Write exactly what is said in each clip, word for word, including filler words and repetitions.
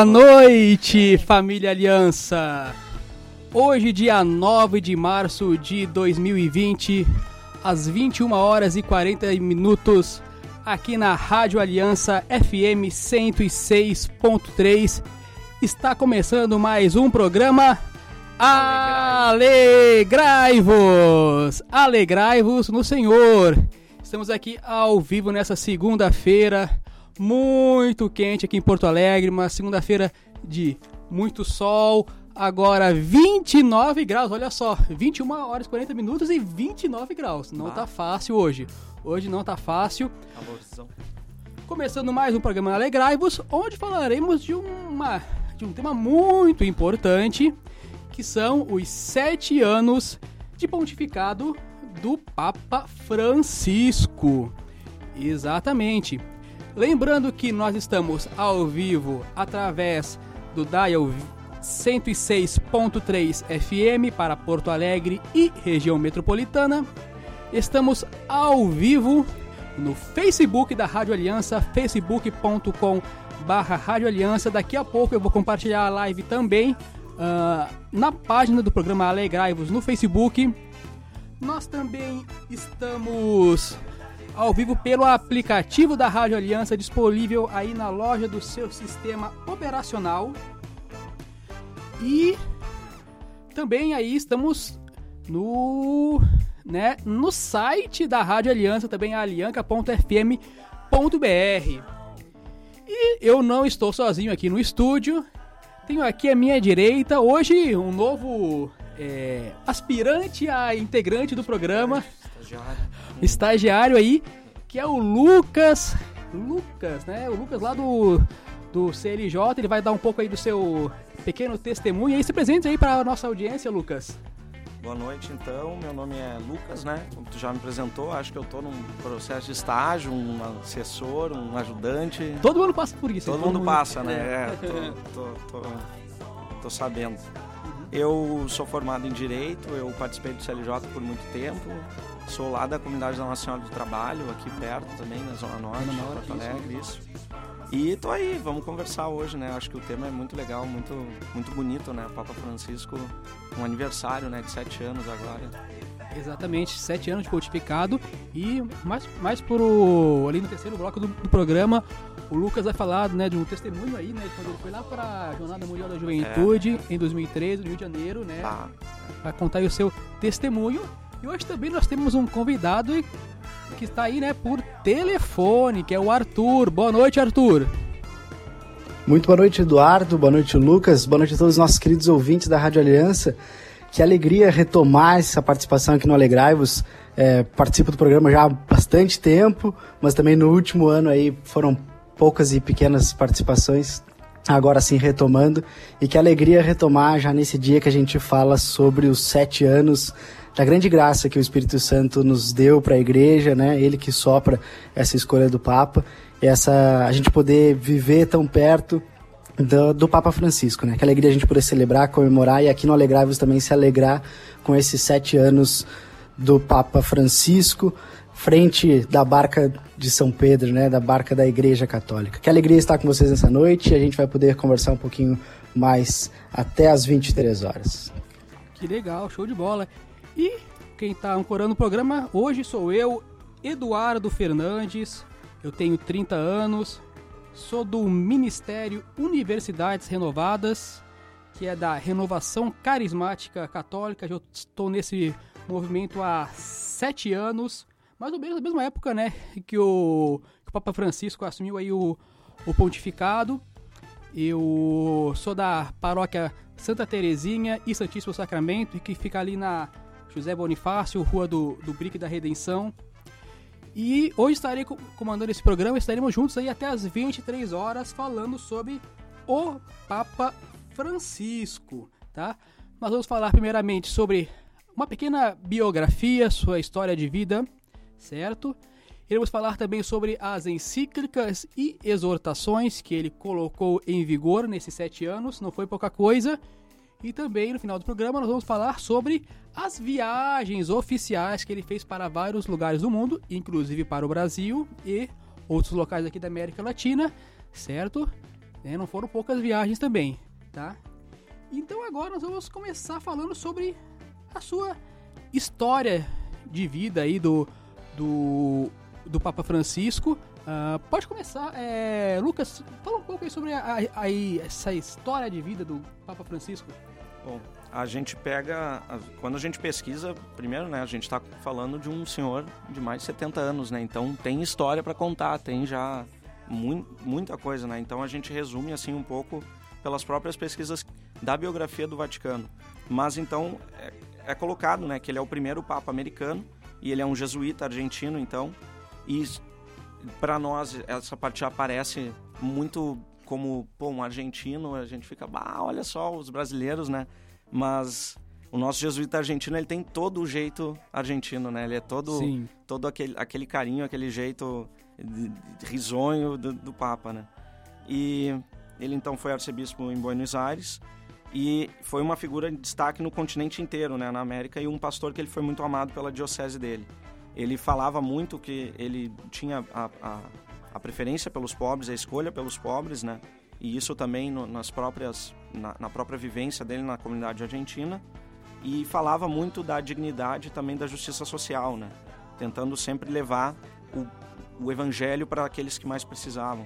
Boa noite, família Aliança! Hoje, dia nove de março de dois mil e vinte, às vinte e uma horas e quarenta minutos, aqui na Rádio Aliança F M cento e seis ponto três, está começando mais um programa Alegrai-vos! Alegrai-vos no Senhor! Estamos aqui ao vivo nessa segunda-feira, muito quente aqui em Porto Alegre, uma segunda-feira de muito sol, agora vinte e nove graus, olha só, vinte e uma horas e quarenta minutos e vinte e nove graus, não ah. tá fácil hoje, hoje não tá fácil. Calorzão. Começando mais um programa Alegrai-vos, onde falaremos de, uma, de um tema muito importante, que são os sete anos de pontificado do Papa Francisco. Exatamente. Lembrando que nós estamos ao vivo através do Dial cento e seis ponto três F M para Porto Alegre e região metropolitana. Estamos ao vivo no Facebook da Rádio Aliança, facebook ponto com barra Rádio Aliança. Daqui a pouco eu vou compartilhar a live também uh, na página do programa Alegrai-vos no Facebook. Nós também estamos ao vivo pelo aplicativo da Rádio Aliança, disponível aí na loja do seu sistema operacional. E também aí estamos no, né, no site da Rádio Aliança, também alianca ponto f m ponto b r. E eu não estou sozinho aqui no estúdio. Tenho aqui à minha direita hoje um novo é, aspirante a integrante do programa. Estagiário aí, que é o Lucas, Lucas, né, o Lucas lá do, do C L J, ele vai dar um pouco aí do seu pequeno testemunho, aí se presente aí para a nossa audiência, Lucas. Boa noite, então, meu nome é Lucas, né, como tu já me apresentou, acho que eu tô num processo de estágio, um assessor, um ajudante. Todo mundo passa por isso. Todo, todo mundo, mundo passa, né, é, tô, tô, tô, tô sabendo. Eu sou formado em Direito, eu participei do C L J por muito tempo, sou lá da Comunidade da Nossa Senhora do Trabalho, aqui perto também, na Zona Norte, de Porto Alegre, isso. E tô aí, vamos conversar hoje, né, acho que o tema é muito legal, muito, muito bonito, né, Papa Francisco, um aniversário, né, de sete anos agora. Exatamente, sete anos de pontificado, e mais, mais por o, ali no terceiro bloco do, do programa, o Lucas vai falar, né, de um testemunho aí, né, de quando ele foi lá para a Jornada Mundial da Juventude, é. em dois mil e treze, no Rio de Janeiro, né, ah. vai contar aí o seu testemunho. E hoje também nós temos um convidado que está aí, né, por telefone, que é o Arthur. Boa noite, Arthur. Muito boa noite, Eduardo. Boa noite, Lucas. Boa noite a todos os nossos queridos ouvintes da Rádio Aliança. Que alegria retomar essa participação aqui no Alegrai-vos. É, participo do programa já há bastante tempo, mas também no último ano aí foram poucas e pequenas participações, agora sim retomando. E que alegria retomar já nesse dia que a gente fala sobre os sete anos da grande graça que o Espírito Santo nos deu para a igreja, né? Ele que sopra essa escolha do Papa, e essa, a gente poder viver tão perto do, do Papa Francisco, né? Que alegria a gente poder celebrar, comemorar, e aqui no Alegrai-vos também se alegrar com esses sete anos do Papa Francisco, frente da barca de São Pedro, né? Da barca da Igreja Católica. Que alegria estar com vocês nessa noite, e a gente vai poder conversar um pouquinho mais até às vinte e três horas. Que legal, show de bola. E quem está ancorando o programa hoje sou eu, Eduardo Fernandes, eu tenho trinta anos, sou do Ministério Universidades Renovadas, que é da Renovação Carismática Católica. Eu estou nesse movimento há sete anos, mais ou menos na mesma época, né, que o, que o Papa Francisco assumiu aí o, o pontificado. Eu sou da paróquia Santa Terezinha e Santíssimo Sacramento, que fica ali na José Bonifácio, Rua do, do Brique da Redenção. E hoje estarei comandando esse programa, estaremos juntos aí até as vinte e três horas falando sobre o Papa Francisco, tá? Nós vamos falar primeiramente sobre uma pequena biografia, sua história de vida, certo? Iremos falar também sobre as encíclicas e exortações que ele colocou em vigor nesses sete anos, não foi pouca coisa. E também, no final do programa, nós vamos falar sobre as viagens oficiais que ele fez para vários lugares do mundo, inclusive para o Brasil e outros locais aqui da América Latina, certo? né? Não foram poucas viagens também, tá? Então agora nós vamos começar falando sobre a sua história de vida aí do, do, do Papa Francisco. Uh, pode começar, é, Lucas, fala um pouco aí sobre a, a, a, essa história de vida do Papa Francisco. Bom, a gente pega, quando a gente pesquisa, primeiro, né, a gente está falando de um senhor de mais de setenta anos, né, então tem história para contar, tem já mu- muita coisa, né, então a gente resume assim um pouco pelas próprias pesquisas da biografia do Vaticano, mas então é, é colocado, né, que ele é o primeiro Papa americano e ele é um jesuíta argentino, então, e para nós essa parte já aparece muito como, pô, um argentino, a gente fica, bah, olha só os brasileiros, né? Mas o nosso jesuíta argentino, ele tem todo o jeito argentino, né? Ele é todo, todo aquele, aquele carinho, aquele jeito de, de risonho do, do Papa, né? E ele então foi arcebispo em Buenos Aires e foi uma figura de destaque no continente inteiro, né? Na América, e um pastor que ele foi muito amado pela diocese dele. Ele falava muito que ele tinha a, a, a preferência pelos pobres, a escolha pelos pobres, né? E isso também no, nas próprias, na, na própria vivência dele na comunidade argentina. E falava muito da dignidade e também da justiça social, né? Tentando sempre levar o, o evangelho para aqueles que mais precisavam.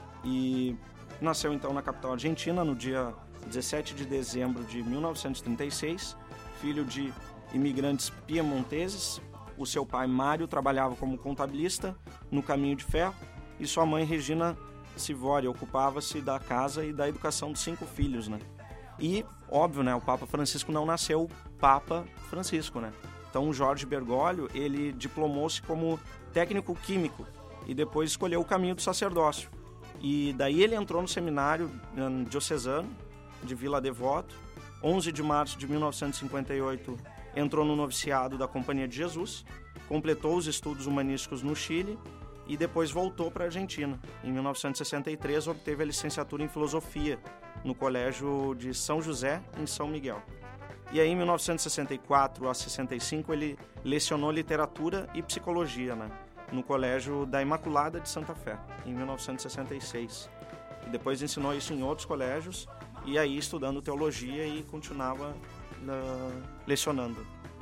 E nasceu então na capital argentina no dia dezessete de dezembro de mil novecentos e trinta e seis, filho de imigrantes piemonteses. O seu pai, Mário, trabalhava como contabilista no Caminho de Ferro e sua mãe, Regina Sivori, ocupava-se da casa e da educação dos cinco filhos, né? E, óbvio, né, o Papa Francisco não nasceu Papa Francisco, né? Então, o Jorge Bergoglio, ele diplomou-se como técnico químico e depois escolheu o caminho do sacerdócio. E daí ele entrou no seminário um, diocesano de Vila Devoto. onze de março de mil novecentos e cinquenta e oito, entrou no noviciado da Companhia de Jesus, completou os estudos humanísticos no Chile e depois voltou para a Argentina. Em mil novecentos e sessenta e três, obteve a licenciatura em Filosofia no Colégio de São José, em São Miguel. E aí, em mil novecentos e sessenta e quatro a sessenta e cinco, ele lecionou Literatura e Psicologia, né, no Colégio da Imaculada de Santa Fé, em mil novecentos e sessenta e seis. E depois ensinou isso em outros colégios, e aí estudando Teologia e continuava Uh, lecionando.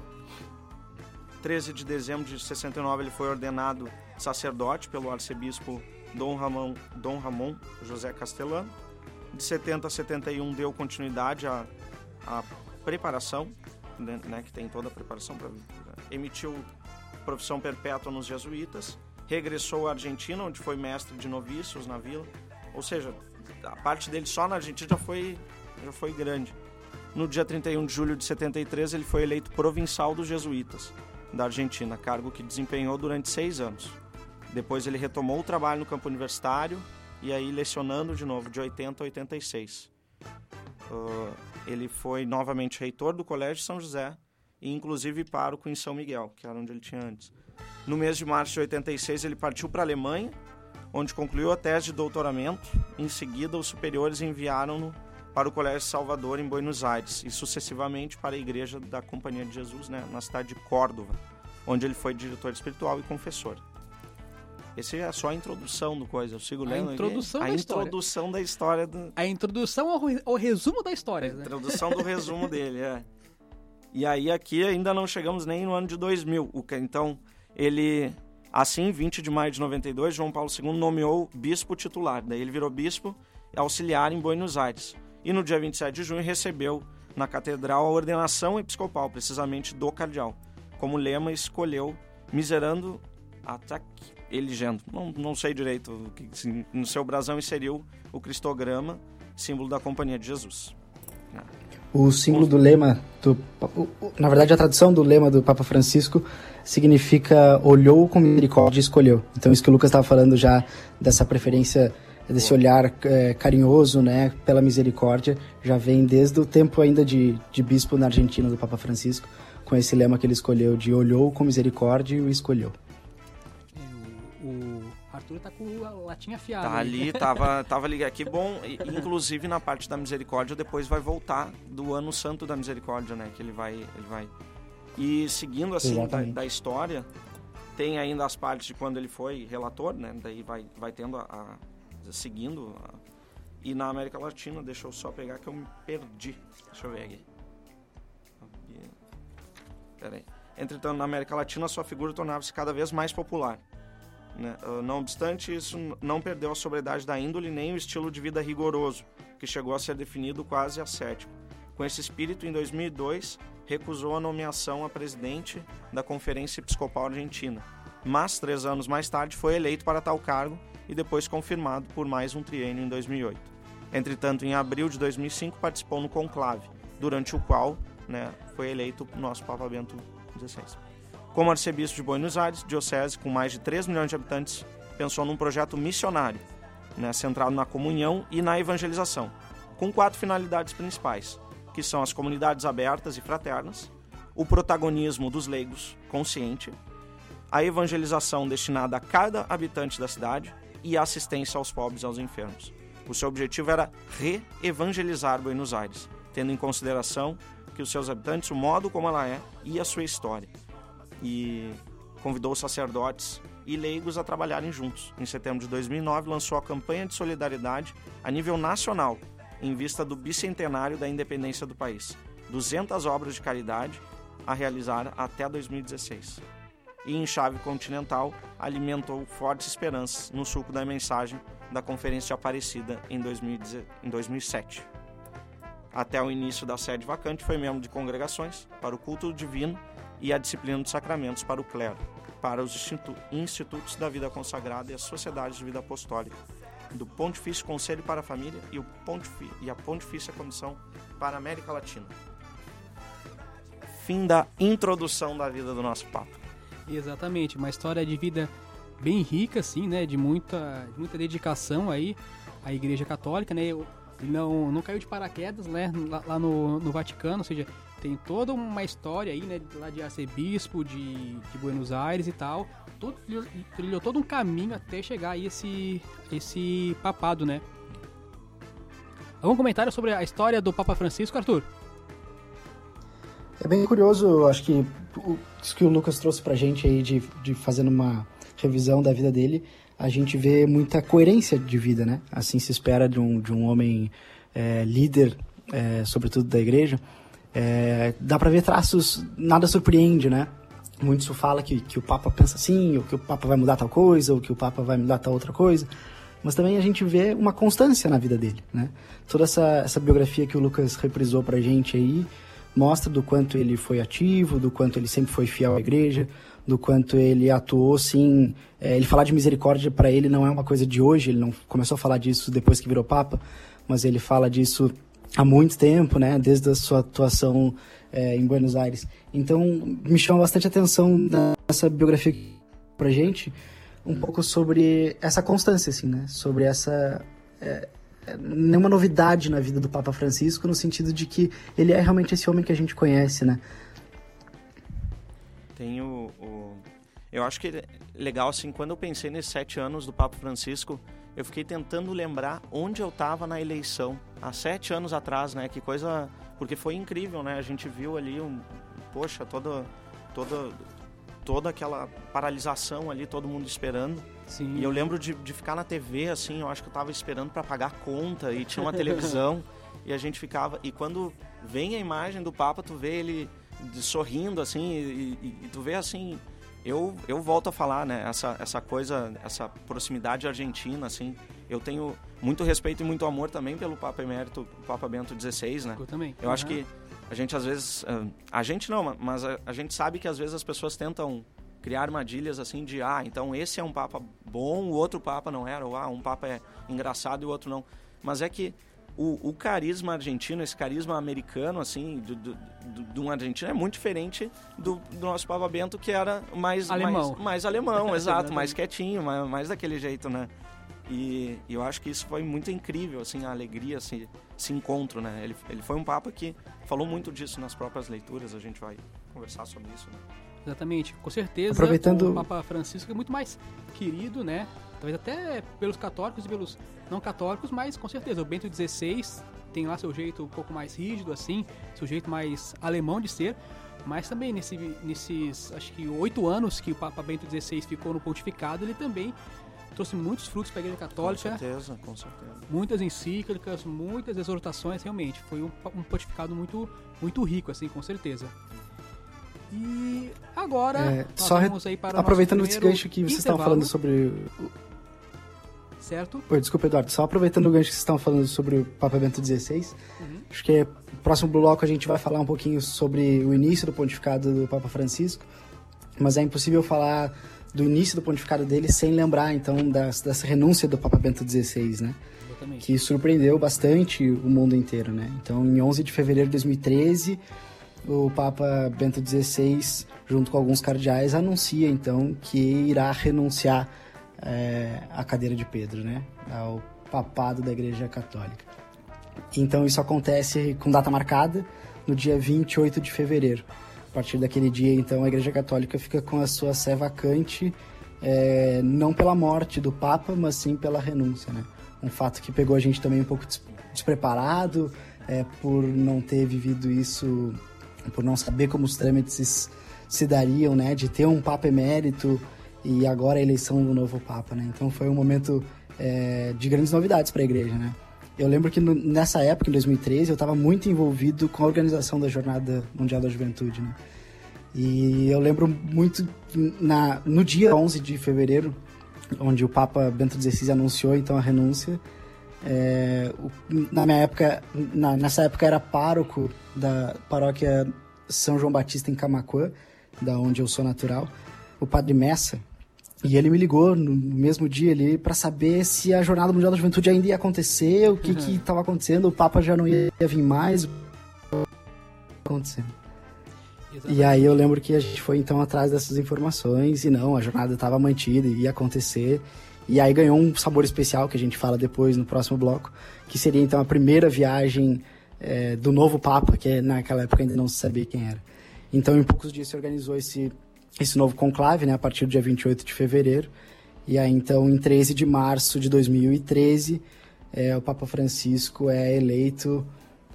treze de dezembro de sessenta e nove ele foi ordenado sacerdote pelo arcebispo Dom Ramon, Dom Ramon José Castelano. De setenta a setenta e um deu continuidade à, à preparação, né, que tem toda a preparação para emitiu profissão perpétua nos jesuítas, regressou à Argentina, onde foi mestre de novícios na vila, ou seja, a parte dele só na Argentina já foi, já foi grande. No dia trinta e um de julho de setenta e três, ele foi eleito provincial dos jesuítas da Argentina, cargo que desempenhou durante seis anos. Depois ele retomou o trabalho no campo universitário e aí lecionando de novo, de oitenta a oitenta e seis. Uh, ele foi novamente reitor do Colégio São José e inclusive pároco em São Miguel, que era onde ele tinha antes. No mês de março de oitenta e seis, ele partiu para a Alemanha, onde concluiu a tese de doutoramento. Em seguida, os superiores enviaram-no para o Colégio Salvador em Buenos Aires e sucessivamente para a Igreja da Companhia de Jesus, né, na cidade de Córdoba, onde ele foi diretor espiritual e confessor. Essa é só a introdução do coisa, eu sigo lendo a introdução aqui. Da a história. introdução da história. Do... A introdução ao, ao resumo da história. A né? introdução do resumo dele, é. E aí aqui ainda não chegamos nem no ano de dois mil. O que, então, ele, assim, vinte de maio de noventa e dois, João Paulo segundo nomeou bispo titular. Daí ele virou bispo auxiliar em Buenos Aires. E no dia vinte e sete de junho recebeu na catedral a ordenação episcopal, precisamente do cardeal. Como lema escolheu Miserando Atac Eligendo. Não, não sei direito, no seu brasão inseriu o cristograma, símbolo da Companhia de Jesus. O símbolo do lema, do, na verdade a tradução do lema do Papa Francisco significa olhou com misericórdia e escolheu. Então isso que o Lucas estava falando já, dessa preferência, desse olhar é, carinhoso, né, pela misericórdia, já vem desde o tempo ainda de, de bispo na Argentina do Papa Francisco, com esse lema que ele escolheu de olhou com misericórdia e o escolheu. O, o Arthur tá com a latinha afiada. Tá ali, tava, tava ligado. Que bom, inclusive na parte da misericórdia, depois vai voltar do ano santo da misericórdia, né, que ele vai... Ele vai... E seguindo assim da, da história, tem ainda as partes de quando ele foi relator, né, daí vai, vai tendo a... a seguindo E na América Latina, deixa eu só pegar que eu me perdi. Deixa eu ver aqui. Pera aí. Entretanto, na América Latina, sua figura tornava-se cada vez mais popular. Né? Não obstante, isso não perdeu a sobriedade da índole nem o estilo de vida rigoroso, que chegou a ser definido quase ascético. Com esse espírito, em dois mil e dois, recusou a nomeação a presidente da Conferência Episcopal Argentina. Mas, três anos mais tarde, foi eleito para tal cargo e depois confirmado por mais um triênio em dois mil e oito. Entretanto, em abril de dois mil e cinco, participou no conclave, durante o qual, né, foi eleito o nosso Papa Bento dezesseis. Como arcebispo de Buenos Aires, diocese com mais de três milhões de habitantes, pensou num projeto missionário, né, centrado na comunhão e na evangelização, com quatro finalidades principais, que são as comunidades abertas e fraternas, o protagonismo dos leigos consciente, a evangelização destinada a cada habitante da cidade e a assistência aos pobres e aos enfermos. O seu objetivo era re-evangelizar Buenos Aires, tendo em consideração que os seus habitantes, o modo como ela é e a sua história. E convidou os sacerdotes e leigos a trabalharem juntos. Em setembro de dois mil e nove, lançou a campanha de solidariedade a nível nacional, em vista do bicentenário da independência do país. duzentas obras de caridade a realizar até dois mil e dezesseis. E em chave continental, alimentou fortes esperanças no sulco da mensagem da Conferência de Aparecida em dois mil e sete. Até o início da sede vacante, foi membro de congregações para o culto divino e a disciplina dos sacramentos para o clero, para os institu- institutos da vida consagrada e as sociedades de vida apostólica, do Pontifício Conselho para a Família e, o Pontifi- e a Pontifícia Comissão para a América Latina. Fim da introdução da vida do nosso Papa. Exatamente, uma história de vida bem rica, assim, né, de muita, muita dedicação aí à Igreja Católica, né, ele não, não caiu de paraquedas, né, lá, lá no, no Vaticano, ou seja, tem toda uma história aí, né, lá de arcebispo, de, de Buenos Aires e tal, todo, trilhou todo um caminho até chegar aí esse, esse papado, né. Algum comentário sobre a história do Papa Francisco, Arthur? É bem curioso, eu acho que o, isso que o Lucas trouxe pra gente aí, de, de fazendo uma revisão da vida dele, a gente vê muita coerência de vida, né? Assim se espera de um, de um homem é, líder, é, sobretudo da igreja. É, dá pra ver traços, nada surpreende, né? Muito se fala que, que o Papa pensa assim, ou que o Papa vai mudar tal coisa, ou que o Papa vai mudar tal outra coisa. Mas também a gente vê uma constância na vida dele, né? Toda essa, essa biografia que o Lucas reprisou pra gente aí, mostra do quanto ele foi ativo, do quanto ele sempre foi fiel à igreja, do quanto ele atuou, sim. É, ele falar de misericórdia para ele não é uma coisa de hoje, ele não começou a falar disso depois que virou Papa, mas ele fala disso há muito tempo, né, desde a sua atuação é, em Buenos Aires. Então, me chama bastante atenção nessa biografia pra gente, um pouco sobre essa constância, assim, né, sobre essa... É, nenhuma novidade na vida do Papa Francisco, no sentido de que ele é realmente esse homem que a gente conhece, né? Tem o, o... Eu acho que é legal, assim, quando eu pensei nesses sete anos do Papa Francisco, eu fiquei tentando lembrar onde eu estava na eleição, há sete anos atrás, né? Que coisa... Porque foi incrível, né? A gente viu ali, um... poxa, toda, toda, toda aquela paralisação ali, todo mundo esperando. Sim. E eu lembro de, de ficar na T V, assim, eu acho que eu tava esperando para pagar a conta e tinha uma televisão e a gente ficava... E quando vem a imagem do Papa, tu vê ele sorrindo, assim, e, e, e tu vê, assim... Eu, eu volto a falar, né, essa, essa coisa, essa proximidade argentina, assim, eu tenho muito respeito e muito amor também pelo Papa Emérito, o Papa Bento dezesseis, né? Eu também. Eu uhum. acho que a gente às vezes, a gente não, mas a, a gente sabe que às vezes as pessoas tentam criar armadilhas assim de, ah, então esse é um Papa bom, o outro Papa não era, ou ah, um Papa é engraçado e o outro não. Mas é que o, o carisma argentino, esse carisma americano, assim, do, do, do, de um argentino é muito diferente do, do nosso Papa Bento, que era mais alemão, mais, mais alemão, exato, mais quietinho, mais, mais daquele jeito, né? E, e eu acho que isso foi muito incrível, assim, a alegria, assim, esse encontro, né? Ele, ele foi um Papa que falou muito disso nas próprias leituras, a gente vai conversar sobre isso, né? Exatamente, com certeza. Aproveitando... O Papa Francisco é muito mais querido, né? Talvez até pelos católicos e pelos não católicos, mas com certeza o Bento dezesseis tem lá seu jeito um pouco mais rígido, assim, seu jeito mais alemão de ser, mas também nesse, nesses, acho que oito anos que o Papa Bento dezesseis ficou no pontificado, ele também trouxe muitos frutos para a Igreja Católica. Com certeza, com certeza. Muitas encíclicas, muitas exortações, realmente. Foi um, um pontificado muito, muito rico, assim, com certeza. E agora, é, nós só vamos aí para o aproveitando nosso esse gancho que vocês estavam falando sobre... Certo? Oi, desculpa, Eduardo. Só aproveitando o gancho que vocês estavam falando sobre o Papa Bento dezesseis, uhum. Acho que no próximo bloco a gente vai falar um pouquinho sobre o início do pontificado do Papa Francisco, mas é impossível falar do início do pontificado dele sem lembrar, então, das, dessa renúncia do Papa Bento dezesseis, né? Exatamente. Que surpreendeu bastante o mundo inteiro, né? Então, em onze de fevereiro de dois mil e treze, o Papa Bento dezesseis, junto com alguns cardeais, anuncia, então, que irá renunciar é, à cadeira de Pedro, né? Ao papado da Igreja Católica. Então, isso acontece com data marcada, no dia vinte e oito de fevereiro. A partir daquele dia, então, a Igreja Católica fica com a sua sé vacante, é, não pela morte do Papa, mas sim pela renúncia, né? Um fato que pegou a gente também um pouco despreparado, é, por não ter vivido isso, por não saber como os trâmites se dariam, né? De ter um Papa emérito e agora a eleição do novo Papa, né? Então foi um momento é, de grandes novidades para a Igreja, né? Eu lembro que no, nessa época, em dois mil e treze, eu estava muito envolvido com a organização da Jornada Mundial da Juventude, né? E eu lembro muito, na, no dia onze de fevereiro, onde o Papa Bento dezesseis anunciou, então, a renúncia, é, o, na minha época, na, nessa época era pároco da paróquia São João Batista em Camaquã, da onde eu sou natural, o Padre Messa, e ele me ligou no mesmo dia ali para saber se a Jornada Mundial da Juventude ainda ia acontecer, o que que estava acontecendo, o Papa já não ia vir mais, o que estava acontecendo. Exatamente. E aí eu lembro que a gente foi então atrás dessas informações e não, a jornada estava mantida, ia acontecer, e aí ganhou um sabor especial que a gente fala depois no próximo bloco, que seria então a primeira viagem é, do novo Papa, que naquela época ainda não se sabia quem era. Então em poucos dias se organizou esse esse novo conclave, né, a partir do dia vinte e oito de fevereiro, e aí então em treze de março de dois mil e treze, é, o Papa Francisco é eleito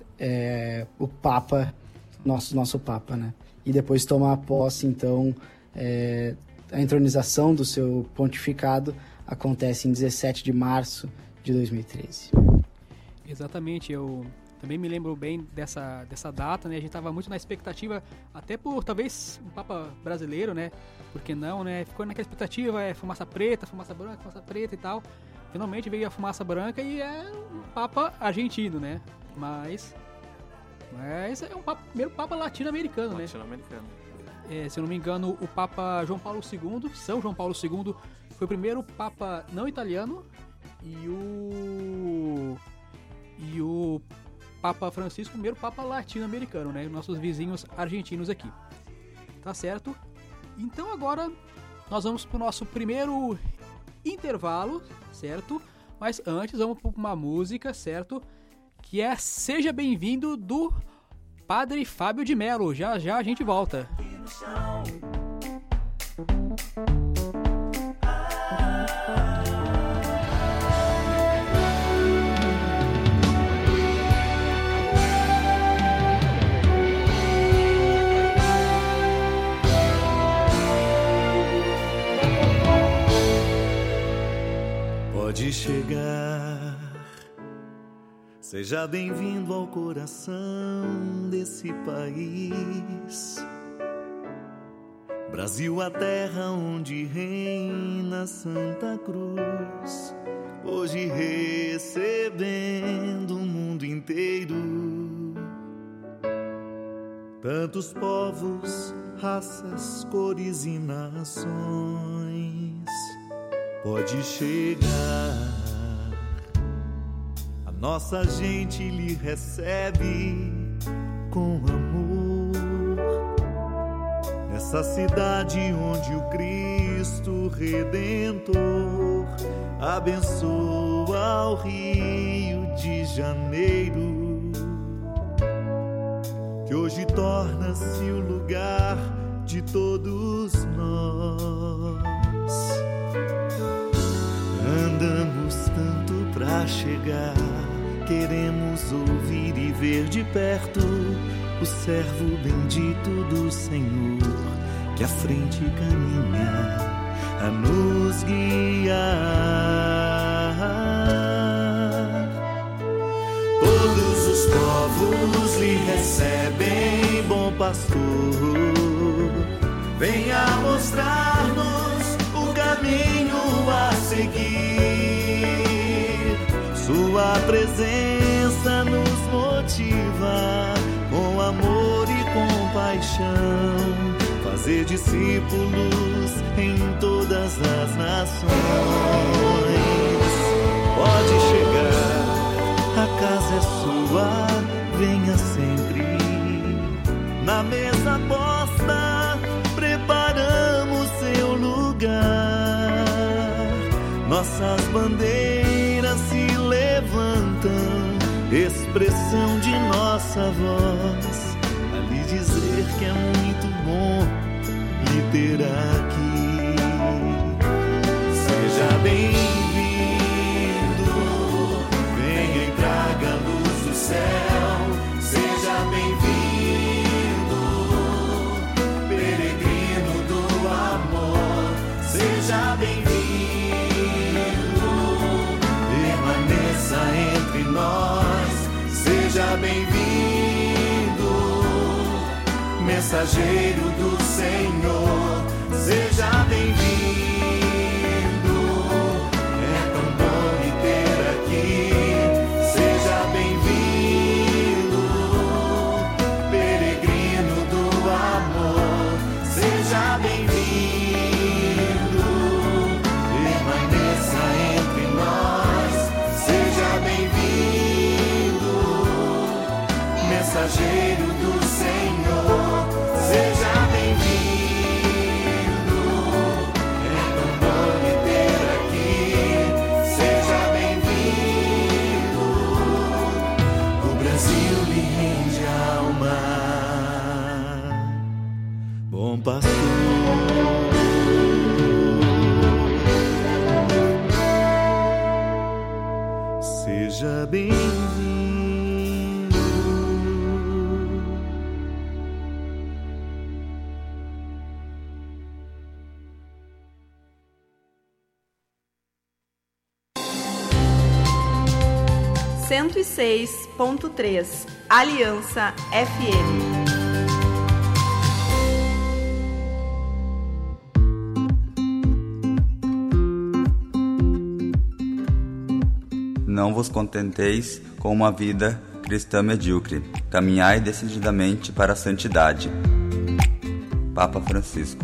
é, o Papa, nosso, nosso Papa, né, e depois toma a posse, então, é, a entronização do seu pontificado acontece em dezessete de março de dois mil e treze. Exatamente, eu... Também me lembro bem dessa, dessa data, né? A gente estava muito na expectativa, até por talvez um Papa brasileiro, né? Por que não, né? Ficou naquela expectativa, é fumaça preta, fumaça branca, fumaça preta e tal. Finalmente veio a fumaça branca e é um Papa argentino, né? Mas, mas é um papa, primeiro Papa latino-americano, né? Latino-americano. É, se eu não me engano, o Papa João Paulo segundo, São João Paulo segundo, foi o primeiro Papa não italiano e o... E o Papa Francisco, primeiro Papa latino-americano, né? Nossos vizinhos argentinos aqui. Tá certo? Então agora nós vamos pro nosso primeiro intervalo, certo? Mas antes vamos para uma música, certo? Que é Seja Bem-vindo do Padre Fábio de Mello. Já já a gente volta. Pode chegar, seja bem-vindo ao coração desse país. Brasil, a terra onde reina Santa Cruz, hoje recebendo o mundo inteiro. Tantos povos, raças, cores e nações. Pode chegar, a nossa gente lhe recebe com amor. Nessa cidade onde o Cristo Redentor abençoa o Rio de Janeiro, que hoje torna-se o lugar de todos nós. Andamos tanto pra chegar, queremos ouvir e ver de perto o servo bendito do Senhor, que à frente caminha, a nos guiar. Todos os povos lhe recebem, bom pastor. Venha mostrar-nos o caminho a seguir. Sua presença nos motiva com amor e compaixão. Fazer discípulos em todas as nações. Pode chegar, a casa é sua, venha sempre. Na mesa posta, preparamos seu lugar. Nossas bandeiras se levantam, expressão de nossa voz, a lhe dizer que é muito bom lhe ter aqui. Seja bem-vindo, venha e traga a luz do céu. Seja bem-vindo, peregrino do amor. Seja bem-vindo, permaneça entre nós. Seja bem-vindo, mensageiro do Senhor. Seja bem-vindo, é tão bom lhe ter aqui. Seja bem-vindo, peregrino do amor. Seja bem-vindo, permaneça entre nós. Seja bem-vindo, mensageiro do Senhor. Seja bem-vindo, é tão bom lhe ter aqui. Seja bem-vindo, o Brasil lhe rende alma, bom pastor. Seja bem-vindo. cento e seis ponto três Aliança F M. Não vos contenteis com uma vida cristã medíocre. Caminhai decididamente para a santidade. Papa Francisco.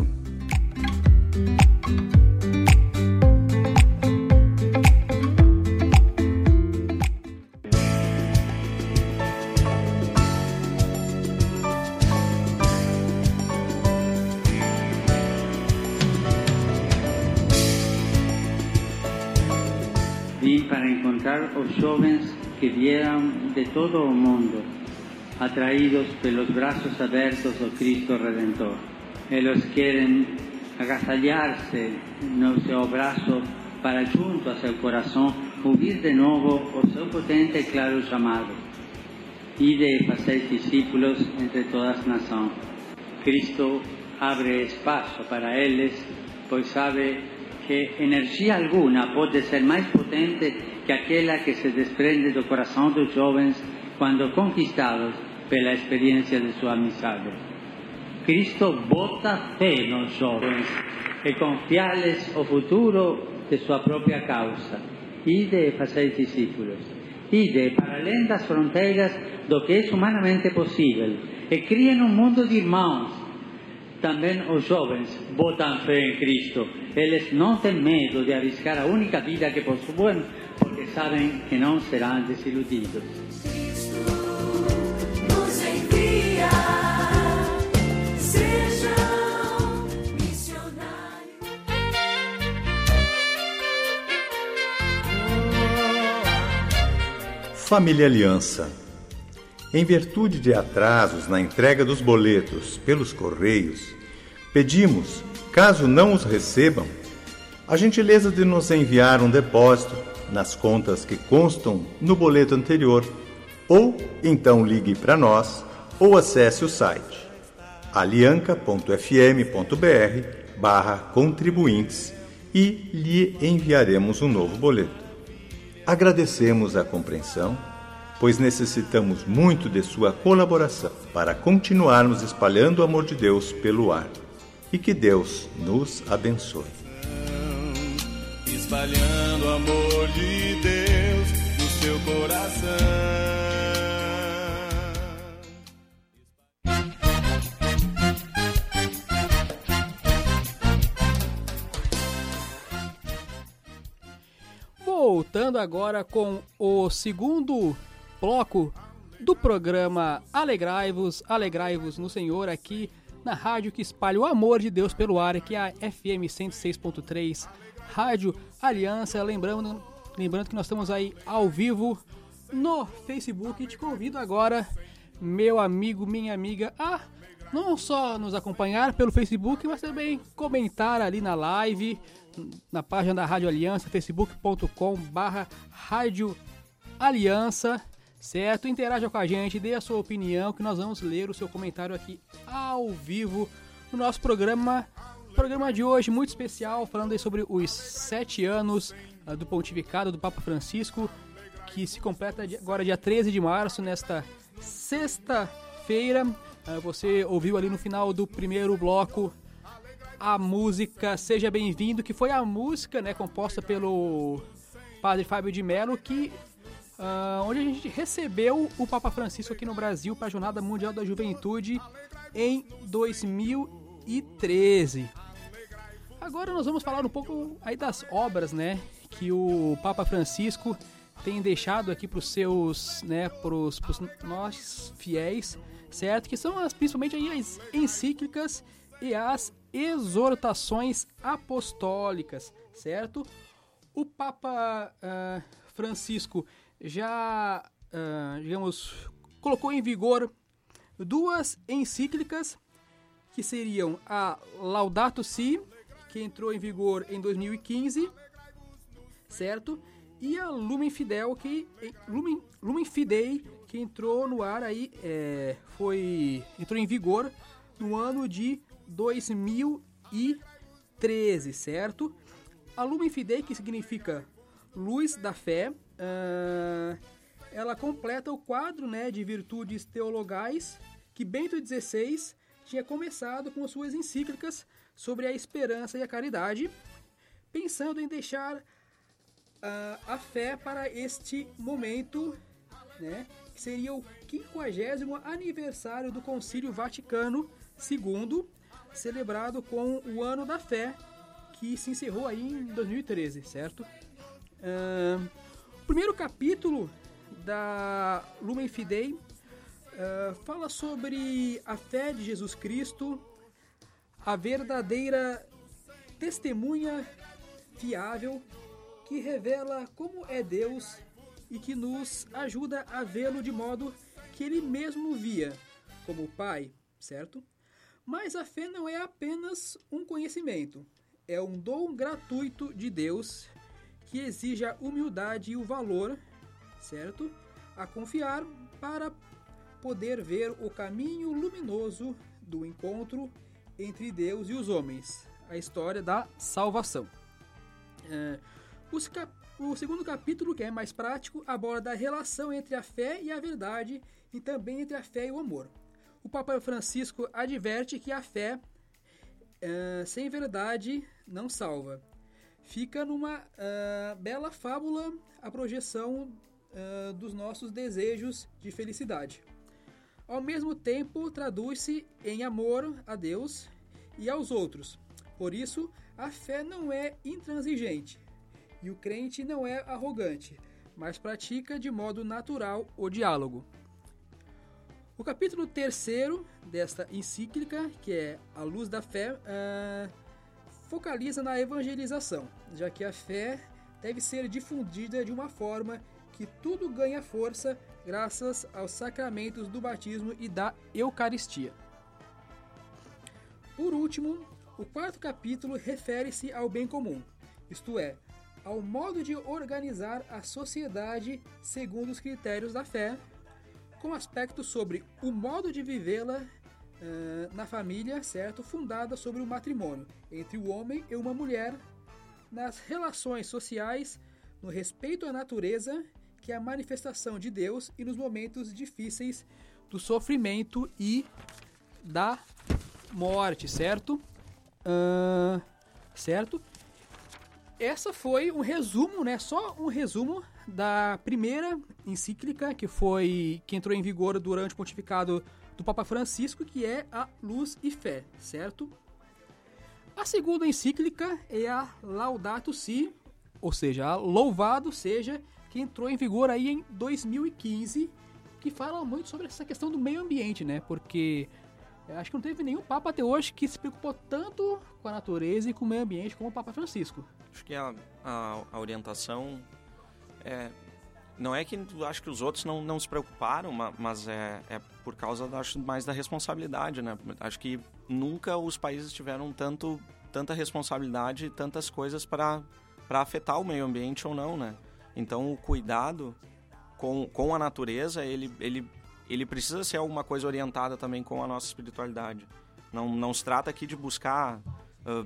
Vim para encontrar os jovens que vieram de todo o mundo, atraídos pelos braços abertos do Cristo Redentor. Eles querem agasalhar-se no seu braço para, junto a seu coração, ouvir de novo o seu potente e claro chamado. Ide e fazeis discípulos entre todas as nações. Cristo abre espaço para eles, pois sabe que energia alguna pode ser mais potente que aquela que se desprende do coração dos jovens quando conquistados pela experiência de sua amizade. Cristo bota fé nos jovens e confia-lhes o futuro de sua própria causa. Ide e fazeis discípulos. Ide para além das fronteiras do que é humanamente possível e criem um mundo de irmãos. Também os jovens botam fé em Cristo. Eles não têm medo de arriscar a única vida que possuem, porque sabem que não serão desiludidos. Cristo nos envia, sejam missionários. Família Aliança. Em virtude de atrasos na entrega dos boletos pelos correios, pedimos, caso não os recebam, a gentileza de nos enviar um depósito nas contas que constam no boleto anterior, ou então ligue para nós ou acesse o site alianca ponto f m ponto b r barra contribuintes e lhe enviaremos um novo boleto. Agradecemos a compreensão, pois necessitamos muito de sua colaboração para continuarmos espalhando o amor de Deus pelo ar. E que Deus nos abençoe. Espalhando o amor de Deus no seu coração. Voltando agora com o segundo bloco do programa Alegrai-vos, Alegrai-vos no Senhor, aqui na rádio que espalha o amor de Deus pelo ar, aqui é a F M cento e seis ponto três, Rádio Aliança. Lembrando, lembrando que nós estamos aí ao vivo no Facebook, e te convido agora, meu amigo, minha amiga, a não só nos acompanhar pelo Facebook, mas também comentar ali na live, na página da Rádio Aliança, facebook ponto com barra Rádio Aliança, certo? Interaja com a gente, dê a sua opinião, que nós vamos ler o seu comentário aqui ao vivo no nosso programa. Programa de hoje muito especial, falando aí sobre os sete anos uh, do pontificado do Papa Francisco, que se completa agora dia treze de março, nesta sexta-feira. Uh, você ouviu ali no final do primeiro bloco a música Seja Bem-vindo, que foi a música, né, composta pelo Padre Fábio de Mello, que, uh, onde a gente recebeu o Papa Francisco aqui no Brasil para a Jornada Mundial da Juventude em dois mil e treze. Agora nós vamos falar um pouco aí das obras, né, que o Papa Francisco tem deixado aqui para os seus, né, para os nós fiéis, certo? Que são as, principalmente aí as encíclicas e as exortações apostólicas, certo? O Papa uh, Francisco já, uh, digamos, colocou em vigor duas encíclicas, que seriam a Laudato Si, que entrou em vigor em dois mil e quinze, certo? E a Lumen Fidei, que Lumen, Lumen Fidei, que entrou no ar aí, é, foi entrou em vigor no ano de dois mil e treze, certo? A Lumen Fidei, que significa Luz da Fé, uh, ela completa o quadro, né, de virtudes teologais que Bento dezesseis tinha começado com suas encíclicas sobre a esperança e a caridade, pensando em deixar uh, a fé para este momento, né, que seria o quinquagésimo aniversário do Concílio Vaticano segundo, celebrado com o Ano da Fé, que se encerrou aí em dois mil e treze, certo? Uh, o primeiro capítulo da Lumen Fidei uh, fala sobre a fé de Jesus Cristo, a verdadeira testemunha fiável que revela como é Deus e que nos ajuda a vê-lo de modo que ele mesmo via, como o Pai, certo? Mas a fé não é apenas um conhecimento, é um dom gratuito de Deus que exige a humildade e o valor, certo? A confiar para poder ver o caminho luminoso do encontro entre Deus e os homens, a história da salvação. É, os cap- o segundo capítulo, que é mais prático, aborda a relação entre a fé e a verdade e também entre a fé e o amor. O Papa Francisco adverte que a fé uh, sem verdade não salva. Fica numa uh, bela fábula a projeção uh, dos nossos desejos de felicidade. Ao mesmo tempo, traduz-se em amor a Deus e aos outros. Por isso, a fé não é intransigente e o crente não é arrogante, mas pratica de modo natural o diálogo. O capítulo terceiro desta encíclica, que é A Luz da Fé, uh, focaliza na evangelização, já que a fé deve ser difundida de uma forma que tudo ganha força graças aos sacramentos do batismo e da Eucaristia. Por último, o quarto capítulo refere-se ao bem comum, isto é, ao modo de organizar a sociedade segundo os critérios da fé, com aspectos sobre o modo de vivê-la uh, na família, certo? Fundada sobre o matrimônio entre o homem e uma mulher, nas relações sociais, no respeito à natureza, que é a manifestação de Deus, e nos momentos difíceis do sofrimento e da morte, certo? Uh, certo? Essa foi um resumo, né? Só um resumo da primeira encíclica que foi que entrou em vigor durante o pontificado do Papa Francisco, que é a Luz e Fé, certo? A segunda encíclica é a Laudato Si, ou seja, a Louvado Seja, que entrou em vigor aí em dois mil e quinze, que fala muito sobre essa questão do meio ambiente, né? Porque acho que não teve nenhum Papa até hoje que se preocupou tanto com a natureza e com o meio ambiente como o Papa Francisco. Acho que a, a, a orientação é, não é que acho que os outros não, não se preocuparam, mas é, é por causa, acho, mais da responsabilidade, né? Acho que nunca os países tiveram tanto, tanta responsabilidade e tantas coisas para para afetar o meio ambiente ou não, né? Então o cuidado com, com a natureza, ele, ele, ele precisa ser alguma coisa orientada também com a nossa espiritualidade. Não, não se trata aqui de buscar, uh,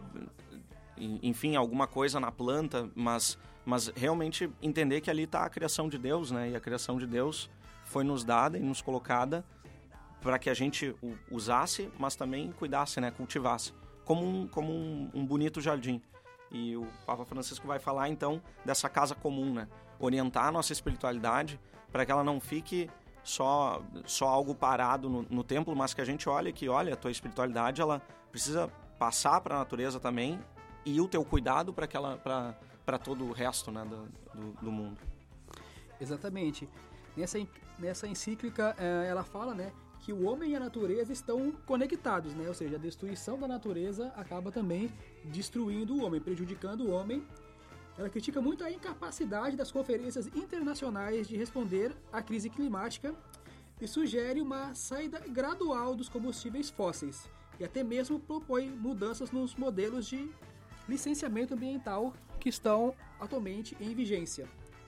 enfim, alguma coisa na planta, mas, mas realmente entender que ali está a criação de Deus, né? E a criação de Deus foi nos dada e nos colocada para que a gente usasse, mas também cuidasse, né? Cultivasse, como um, como um, um bonito jardim. E o Papa Francisco vai falar, então, dessa casa comum, né? Orientar a nossa espiritualidade para que ela não fique só, só algo parado no, no templo, mas que a gente olhe que, olha, a tua espiritualidade, ela precisa passar para a natureza também e o teu cuidado para aquela, para, para todo o resto, né, do, do, do mundo. Exatamente. Nessa, nessa encíclica, ela fala, né, que o homem e a natureza estão conectados, né? Ou seja, a destruição da natureza acaba também destruindo o homem, prejudicando o homem. Ela critica muito a incapacidade das conferências internacionais de responder à crise climática e sugere uma saída gradual dos combustíveis fósseis e até mesmo propõe mudanças nos modelos de licenciamento ambiental que estão atualmente em vigência.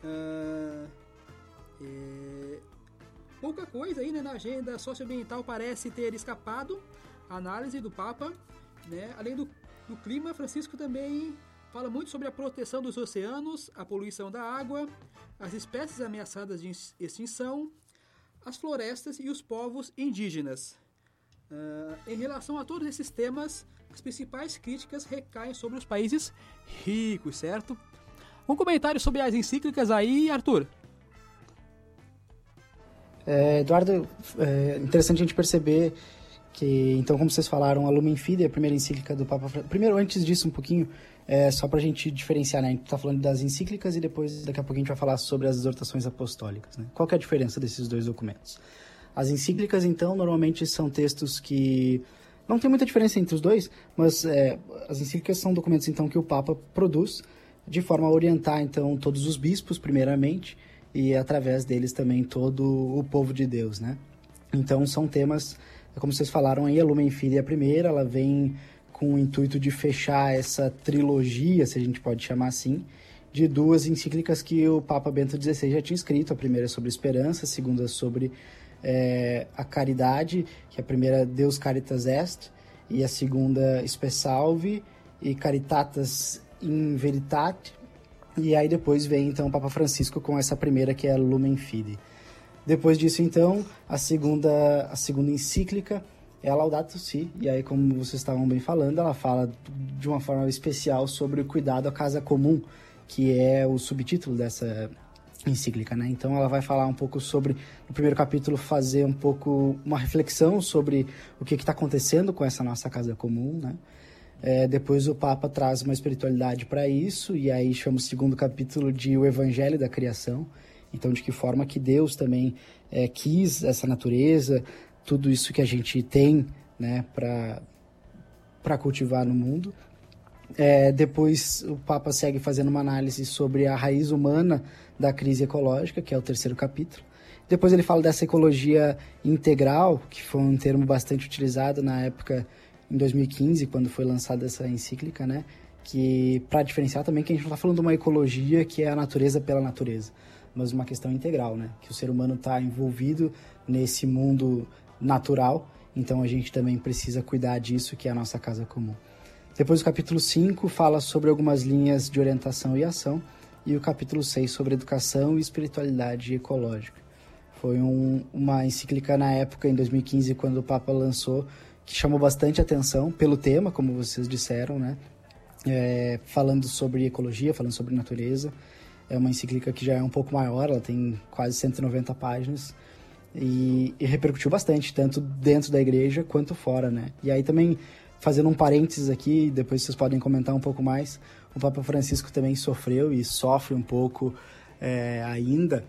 Uh, é... Pouca coisa aí, né, na agenda socioambiental parece ter escapado a análise do Papa, né? Além do, do clima, Francisco também fala muito sobre a proteção dos oceanos, a poluição da água, as espécies ameaçadas de extinção, as florestas e os povos indígenas. Uh, em relação a todos esses temas, as principais críticas recaem sobre os países ricos, certo? Um comentário sobre as encíclicas aí, Arthur. É, Eduardo, é interessante a gente perceber que, então, como vocês falaram, a Lumen Fidei, a primeira encíclica do Papa Francisco. Primeiro, antes disso, um pouquinho, é, só para a gente diferenciar, né? A gente está falando das encíclicas e depois, daqui a pouco, a gente vai falar sobre as exortações apostólicas, né? Qual que é a diferença desses dois documentos? As encíclicas, então, normalmente são textos que não tem muita diferença entre os dois, mas é, as encíclicas são documentos, então, que o Papa produz de forma a orientar, então, todos os bispos, primeiramente, e através deles também todo o povo de Deus, né? Então são temas, como vocês falaram aí, a Lumen Fidei é a primeira, ela vem com o intuito de fechar essa trilogia, se a gente pode chamar assim, de duas encíclicas que o Papa Bento dezesseis já tinha escrito, a primeira sobre esperança, a segunda sobre é, a caridade, que a primeira Deus Caritas Est, e a segunda Spe Salvi e Caritatas in Veritate. E aí depois vem, então, o Papa Francisco com essa primeira, que é a Lumen Fidei. Depois disso, então, a segunda, a segunda encíclica é a Laudato Si. E aí, como vocês estavam bem falando, ela fala de uma forma especial sobre o cuidado à casa comum, que é o subtítulo dessa encíclica, né? Então, ela vai falar um pouco sobre, no primeiro capítulo, fazer um pouco uma reflexão sobre o que está acontecendo com essa nossa casa comum, né? É, depois o Papa traz uma espiritualidade para isso, e aí chama o segundo capítulo de o Evangelho da Criação. Então, de que forma que Deus também é, quis essa natureza, tudo isso que a gente tem, né, para cultivar no mundo. É, depois o Papa segue fazendo uma análise sobre a raiz humana da crise ecológica, que é o terceiro capítulo. Depois ele fala dessa ecologia integral, que foi um termo bastante utilizado na época, em dois mil e quinze, quando foi lançada essa encíclica, né? Que, para diferenciar também, que a gente não está falando de uma ecologia que é a natureza pela natureza, mas uma questão integral, né? Que o ser humano está envolvido nesse mundo natural, então a gente também precisa cuidar disso, que é a nossa casa comum. Depois o capítulo cinco fala sobre algumas linhas de orientação e ação, e o capítulo seis sobre educação e espiritualidade ecológica. Foi um, uma encíclica na época, em dois mil e quinze, quando o Papa lançou, que chamou bastante atenção pelo tema, como vocês disseram, né? É, falando sobre ecologia, falando sobre natureza. É uma encíclica que já é um pouco maior, ela tem quase cento e noventa páginas, e, e repercutiu bastante, tanto dentro da igreja quanto fora, né? E aí também, fazendo um parênteses aqui, depois vocês podem comentar um pouco mais, o Papa Francisco também sofreu e sofre um pouco é, ainda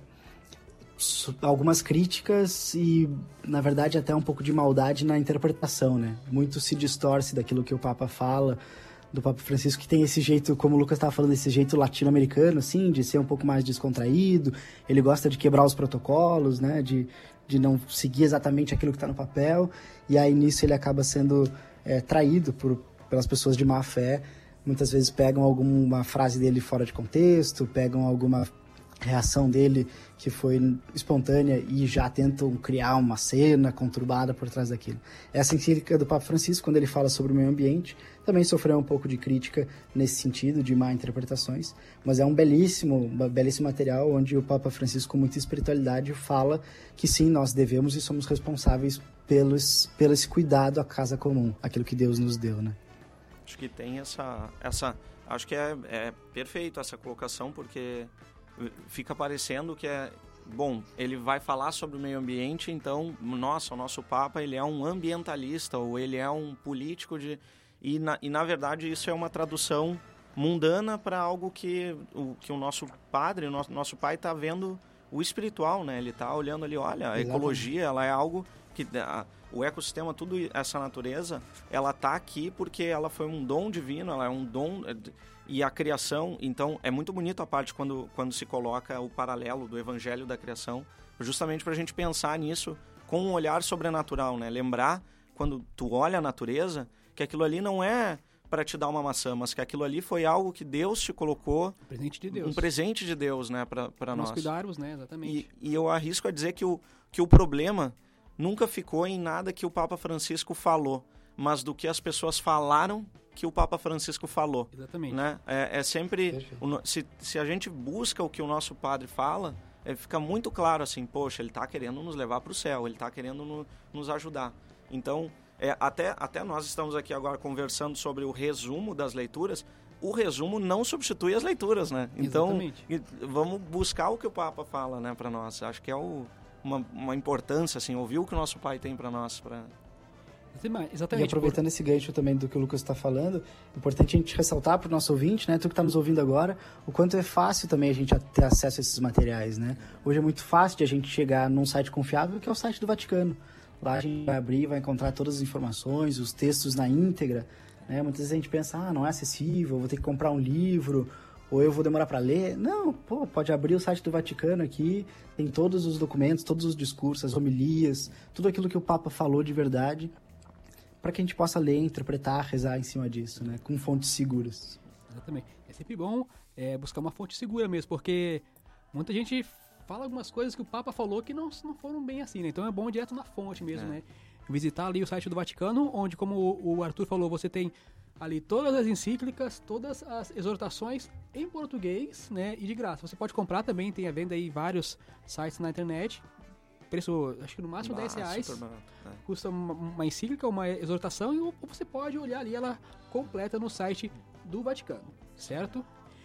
algumas críticas e, na verdade, até um pouco de maldade na interpretação, né? Muito se distorce daquilo que o Papa fala, do Papa Francisco, que tem esse jeito, como o Lucas estava falando, esse jeito latino-americano, assim, de ser um pouco mais descontraído. Ele gosta de quebrar os protocolos, né? De, de não seguir exatamente aquilo que está no papel. E aí, nisso, ele acaba sendo é, traído por, pelas pessoas de má fé. Muitas vezes pegam alguma frase dele fora de contexto, pegam alguma reação dele que foi espontânea e já tentam criar uma cena conturbada por trás daquilo. Essa encíclica do Papa Francisco, quando ele fala sobre o meio ambiente, também sofreu um pouco de crítica nesse sentido, de má interpretações, mas é um belíssimo, um belíssimo material onde o Papa Francisco, com muita espiritualidade, fala que sim, nós devemos e somos responsáveis pelos, pelo esse cuidado à casa comum, aquilo que Deus nos deu, né? Acho que tem essa... essa acho que é, é perfeito essa colocação, porque fica parecendo que é... Bom, ele vai falar sobre o meio ambiente, então, nossa, o nosso Papa, ele é um ambientalista, ou ele é um político de... E, na, e, na verdade, isso é uma tradução mundana para algo que o, que o nosso padre, o nosso, nosso pai está vendo o espiritual, né? Ele está olhando ali, olha, a ecologia, ela é algo que... A, o ecossistema, tudo essa natureza, ela está aqui porque ela foi um dom divino, ela é um dom... E a criação, então, é muito bonito a parte quando, quando se coloca o paralelo do evangelho da criação, justamente para a gente pensar nisso com um olhar sobrenatural, né? Lembrar, quando tu olha a natureza, que aquilo ali não é para te dar uma maçã, mas que aquilo ali foi algo que Deus te colocou... Um presente de Deus. Um presente de Deus, né? Para nós. Nós cuidarmos, né? Exatamente. E, e eu arrisco a dizer que o, que o problema nunca ficou em nada que o Papa Francisco falou, mas do que as pessoas falaram que o Papa Francisco falou. Exatamente. Né? É, é sempre... O, se, se a gente busca o que o nosso padre fala, é, fica muito claro assim, poxa, ele está querendo nos levar para o céu, ele está querendo no, nos ajudar. Então, é, até, até nós estamos aqui agora conversando sobre o resumo das leituras, o resumo não substitui as leituras, né? Então, exatamente. Vamos buscar o que o Papa fala, né, para nós. Acho que é o, uma, uma importância, assim, ouvir o que o nosso pai tem para nós, para... Exatamente. E aproveitando esse gancho também do que o Lucas está falando, é importante a gente ressaltar para o nosso ouvinte, né, tu que está nos ouvindo agora, o quanto é fácil também a gente ter acesso a esses materiais, né? Hoje é muito fácil de a gente chegar num site confiável, que é o site do Vaticano. Lá a gente vai abrir e vai encontrar todas as informações, os textos na íntegra, né? Muitas vezes a gente pensa, ah, não é acessível, vou ter que comprar um livro, ou eu vou demorar para ler. Não, pô, pode abrir o site do Vaticano aqui, tem todos os documentos, todos os discursos, as homilias, tudo aquilo que o Papa falou de verdade, para que a gente possa ler, interpretar, rezar em cima disso, né? Com fontes seguras. Exatamente. É sempre bom é, buscar uma fonte segura mesmo, porque muita gente fala algumas coisas que o Papa falou que não, não foram bem assim, né? Então é bom ir direto na fonte mesmo, é. né? Visitar ali o site do Vaticano, onde, como o Arthur falou, você tem ali todas as encíclicas, todas as exortações em português, né? E de graça. Você pode comprar também, tem a venda aí vários sites na internet. Preço, acho que no máximo dez reais, barato, é. Custa uma, uma encíclica, uma exortação, e você pode olhar ali ela completa no site do Vaticano, certo?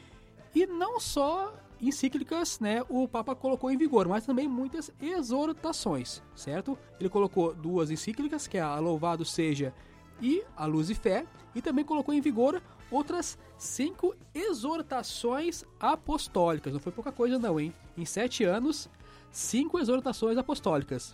E não só encíclicas, né, o Papa colocou em vigor, mas também muitas exortações, certo? Ele colocou duas encíclicas, que é a Louvado Seja e a Luz e Fé, e também colocou em vigor outras cinco exortações apostólicas. Não foi pouca coisa não, hein? Em sete anos... Cinco exortações apostólicas.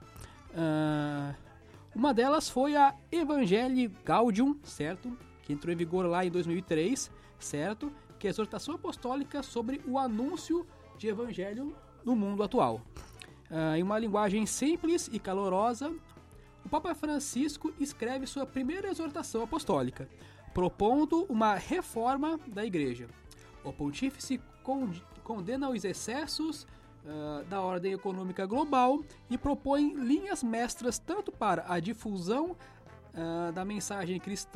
Uh, uma delas foi a Evangelii Gaudium, certo? Que entrou em vigor lá em dois mil e três, certo? Que é a exortação apostólica sobre o anúncio de evangelho no mundo atual. Uh, em uma linguagem simples e calorosa, o Papa Francisco escreve sua primeira exortação apostólica, propondo uma reforma da Igreja. O pontífice condena os excessos Uh, da ordem econômica global e propõe linhas mestras tanto para a difusão uh, da mensagem cristã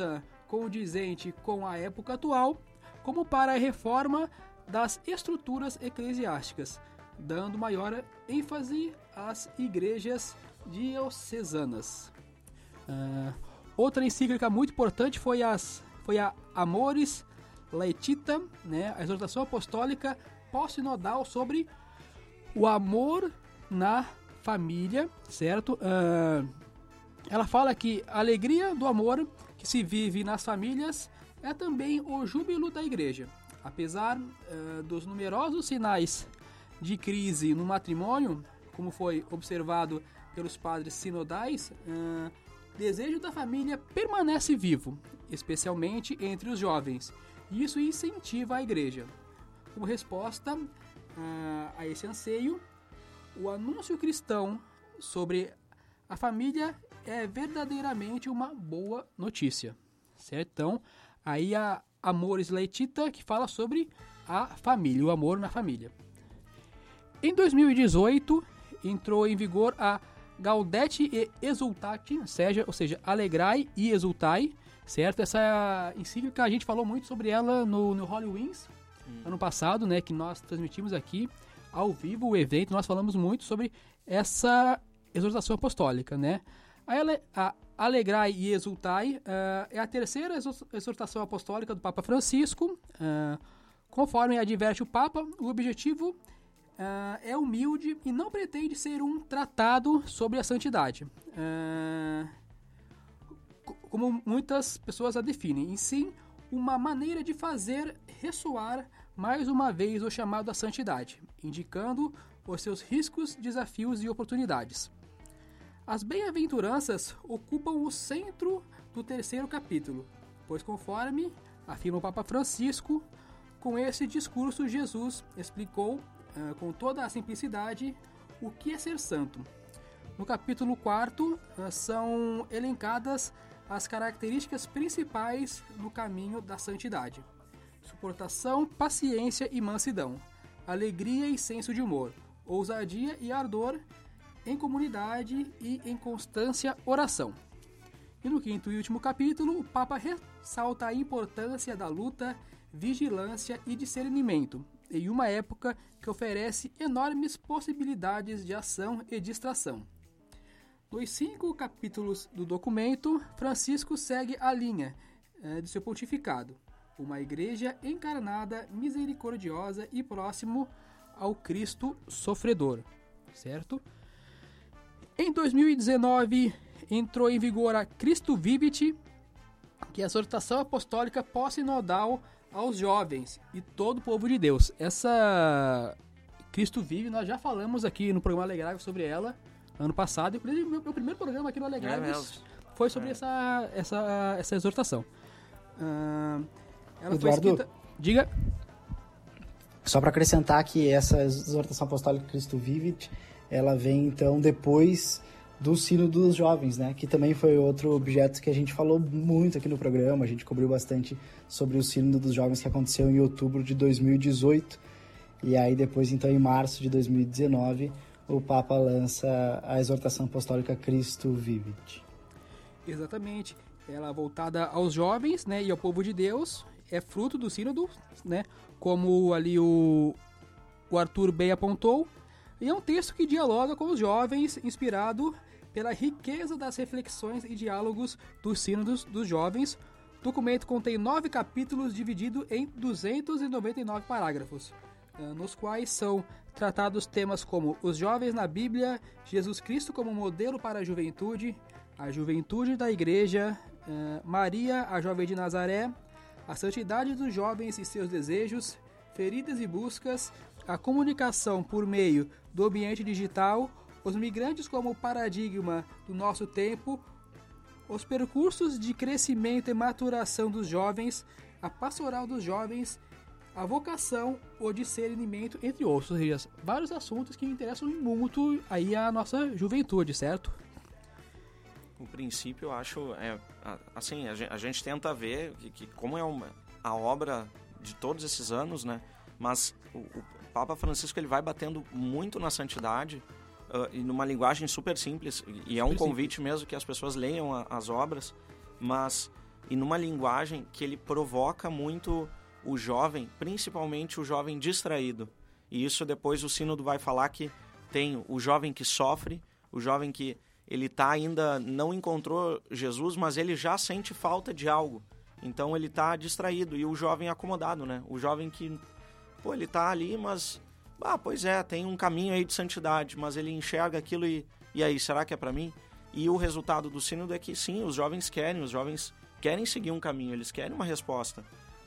condizente com a época atual, como para a reforma das estruturas eclesiásticas, dando maior ênfase às igrejas diocesanas. Uh, outra encíclica muito importante foi, as, foi a Amoris Laetitia, né, a exortação apostólica pós-sinodal sobre o amor na família, certo? Uh, ela fala que a alegria do amor que se vive nas famílias é também o júbilo da igreja. Apesar uh, dos numerosos sinais de crise no matrimônio, como foi observado pelos padres sinodais, uh, o desejo da família permanece vivo, especialmente entre os jovens, e isso incentiva a igreja. Como resposta uh, a esse anseio, o anúncio cristão sobre a família é verdadeiramente uma boa notícia, certo? Então, aí a Amoris Laetitia, que fala sobre a família, o amor na família. Em dois mil e dezoito, entrou em vigor a Gaudete e Exultate, seja, ou seja, alegrai e exultai, certo? Essa encíclica, a gente falou muito sobre ela no, no Holy Wings, hum. ano passado, né, que nós transmitimos aqui ao vivo o evento, nós falamos muito sobre essa exortação apostólica, né? A, a Alegrai e Exultai uh, é a terceira exortação apostólica do Papa Francisco. Uh, conforme adverte o Papa, o objetivo uh, é humilde e não pretende ser um tratado sobre a santidade, uh, como muitas pessoas a definem, e sim uma maneira de fazer ressoar mais uma vez o chamado à santidade, indicando os seus riscos, desafios e oportunidades. As bem-aventuranças ocupam o centro do terceiro capítulo, pois conforme afirma o Papa Francisco, com esse discurso Jesus explicou uh, com toda a simplicidade o que é ser santo. No capítulo quarto uh, são elencadas as características principais no caminho da santidade: suportação, paciência e mansidão, alegria e senso de humor, ousadia e ardor, em comunidade e em constância oração. E no quinto e último capítulo, o Papa ressalta a importância da luta, vigilância e discernimento, em uma época que oferece enormes possibilidades de ação e distração. Nos cinco capítulos do documento, Francisco segue a linha eh, de seu pontificado: uma igreja encarnada, misericordiosa e próximo ao Cristo sofredor, certo? Em dois mil e dezenove, entrou em vigor a Cristo Vivit, que é a exortação apostólica pós-sinodal aos jovens e todo o povo de Deus. Essa Cristo Vive, nós já falamos aqui no programa Alegrai sobre ela ano passado. Inclusive, meu, meu primeiro programa aqui no Alegrai é foi sobre é. essa, essa, essa exortação. Uh, ela Eduardo, foi escrita... Diga. Só para acrescentar que essa exortação apostólica Cristo Vivit, ela vem então depois do Sino dos Jovens, né? Que também foi outro objeto que a gente falou muito aqui no programa. A gente cobriu bastante sobre o Sino dos Jovens que aconteceu em outubro de dois mil e dezoito. E aí depois, então, em março de dois mil e dezenove, o Papa lança a exortação apostólica Cristo Vivit. Exatamente. Ela voltada aos jovens, né, e ao povo de Deus, é fruto do sínodo, né? Como ali o, o Arthur bem apontou. E é um texto que dialoga com os jovens, inspirado pela riqueza das reflexões e diálogos dos sínodos dos jovens. O documento contém nove capítulos divididos em duzentos e noventa e nove parágrafos, nos quais são tratados temas como os jovens na Bíblia, Jesus Cristo como modelo para a juventude, a juventude da igreja, Maria, a jovem de Nazaré, a santidade dos jovens e seus desejos, feridas e buscas, a comunicação por meio do ambiente digital, os migrantes como paradigma do nosso tempo, os percursos de crescimento e maturação dos jovens, a pastoral dos jovens, a vocação, o discernimento, entre outros. Ou seja, vários assuntos que interessam muito aí a nossa juventude, certo? O princípio, eu acho, é, assim, a gente, a gente tenta ver que, que como é uma, a obra de todos esses anos, né? Mas o, o Papa Francisco, ele vai batendo muito na santidade uh, e numa linguagem super simples, e é um super convite simples mesmo que as pessoas leiam a, as obras, mas e numa linguagem que ele provoca muito o jovem, principalmente o jovem distraído. E isso depois o sínodo vai falar que tem o jovem que sofre, o jovem que ele tá ainda não encontrou Jesus, mas ele já sente falta de algo. Então ele tá distraído, e o jovem acomodado, né? O jovem que, pô, ele tá ali, mas, ah, pois é, tem um caminho aí de santidade, mas ele enxerga aquilo e, e aí, será que é para mim? E o resultado do sínodo é que sim, os jovens querem, os jovens querem seguir um caminho, eles querem uma resposta.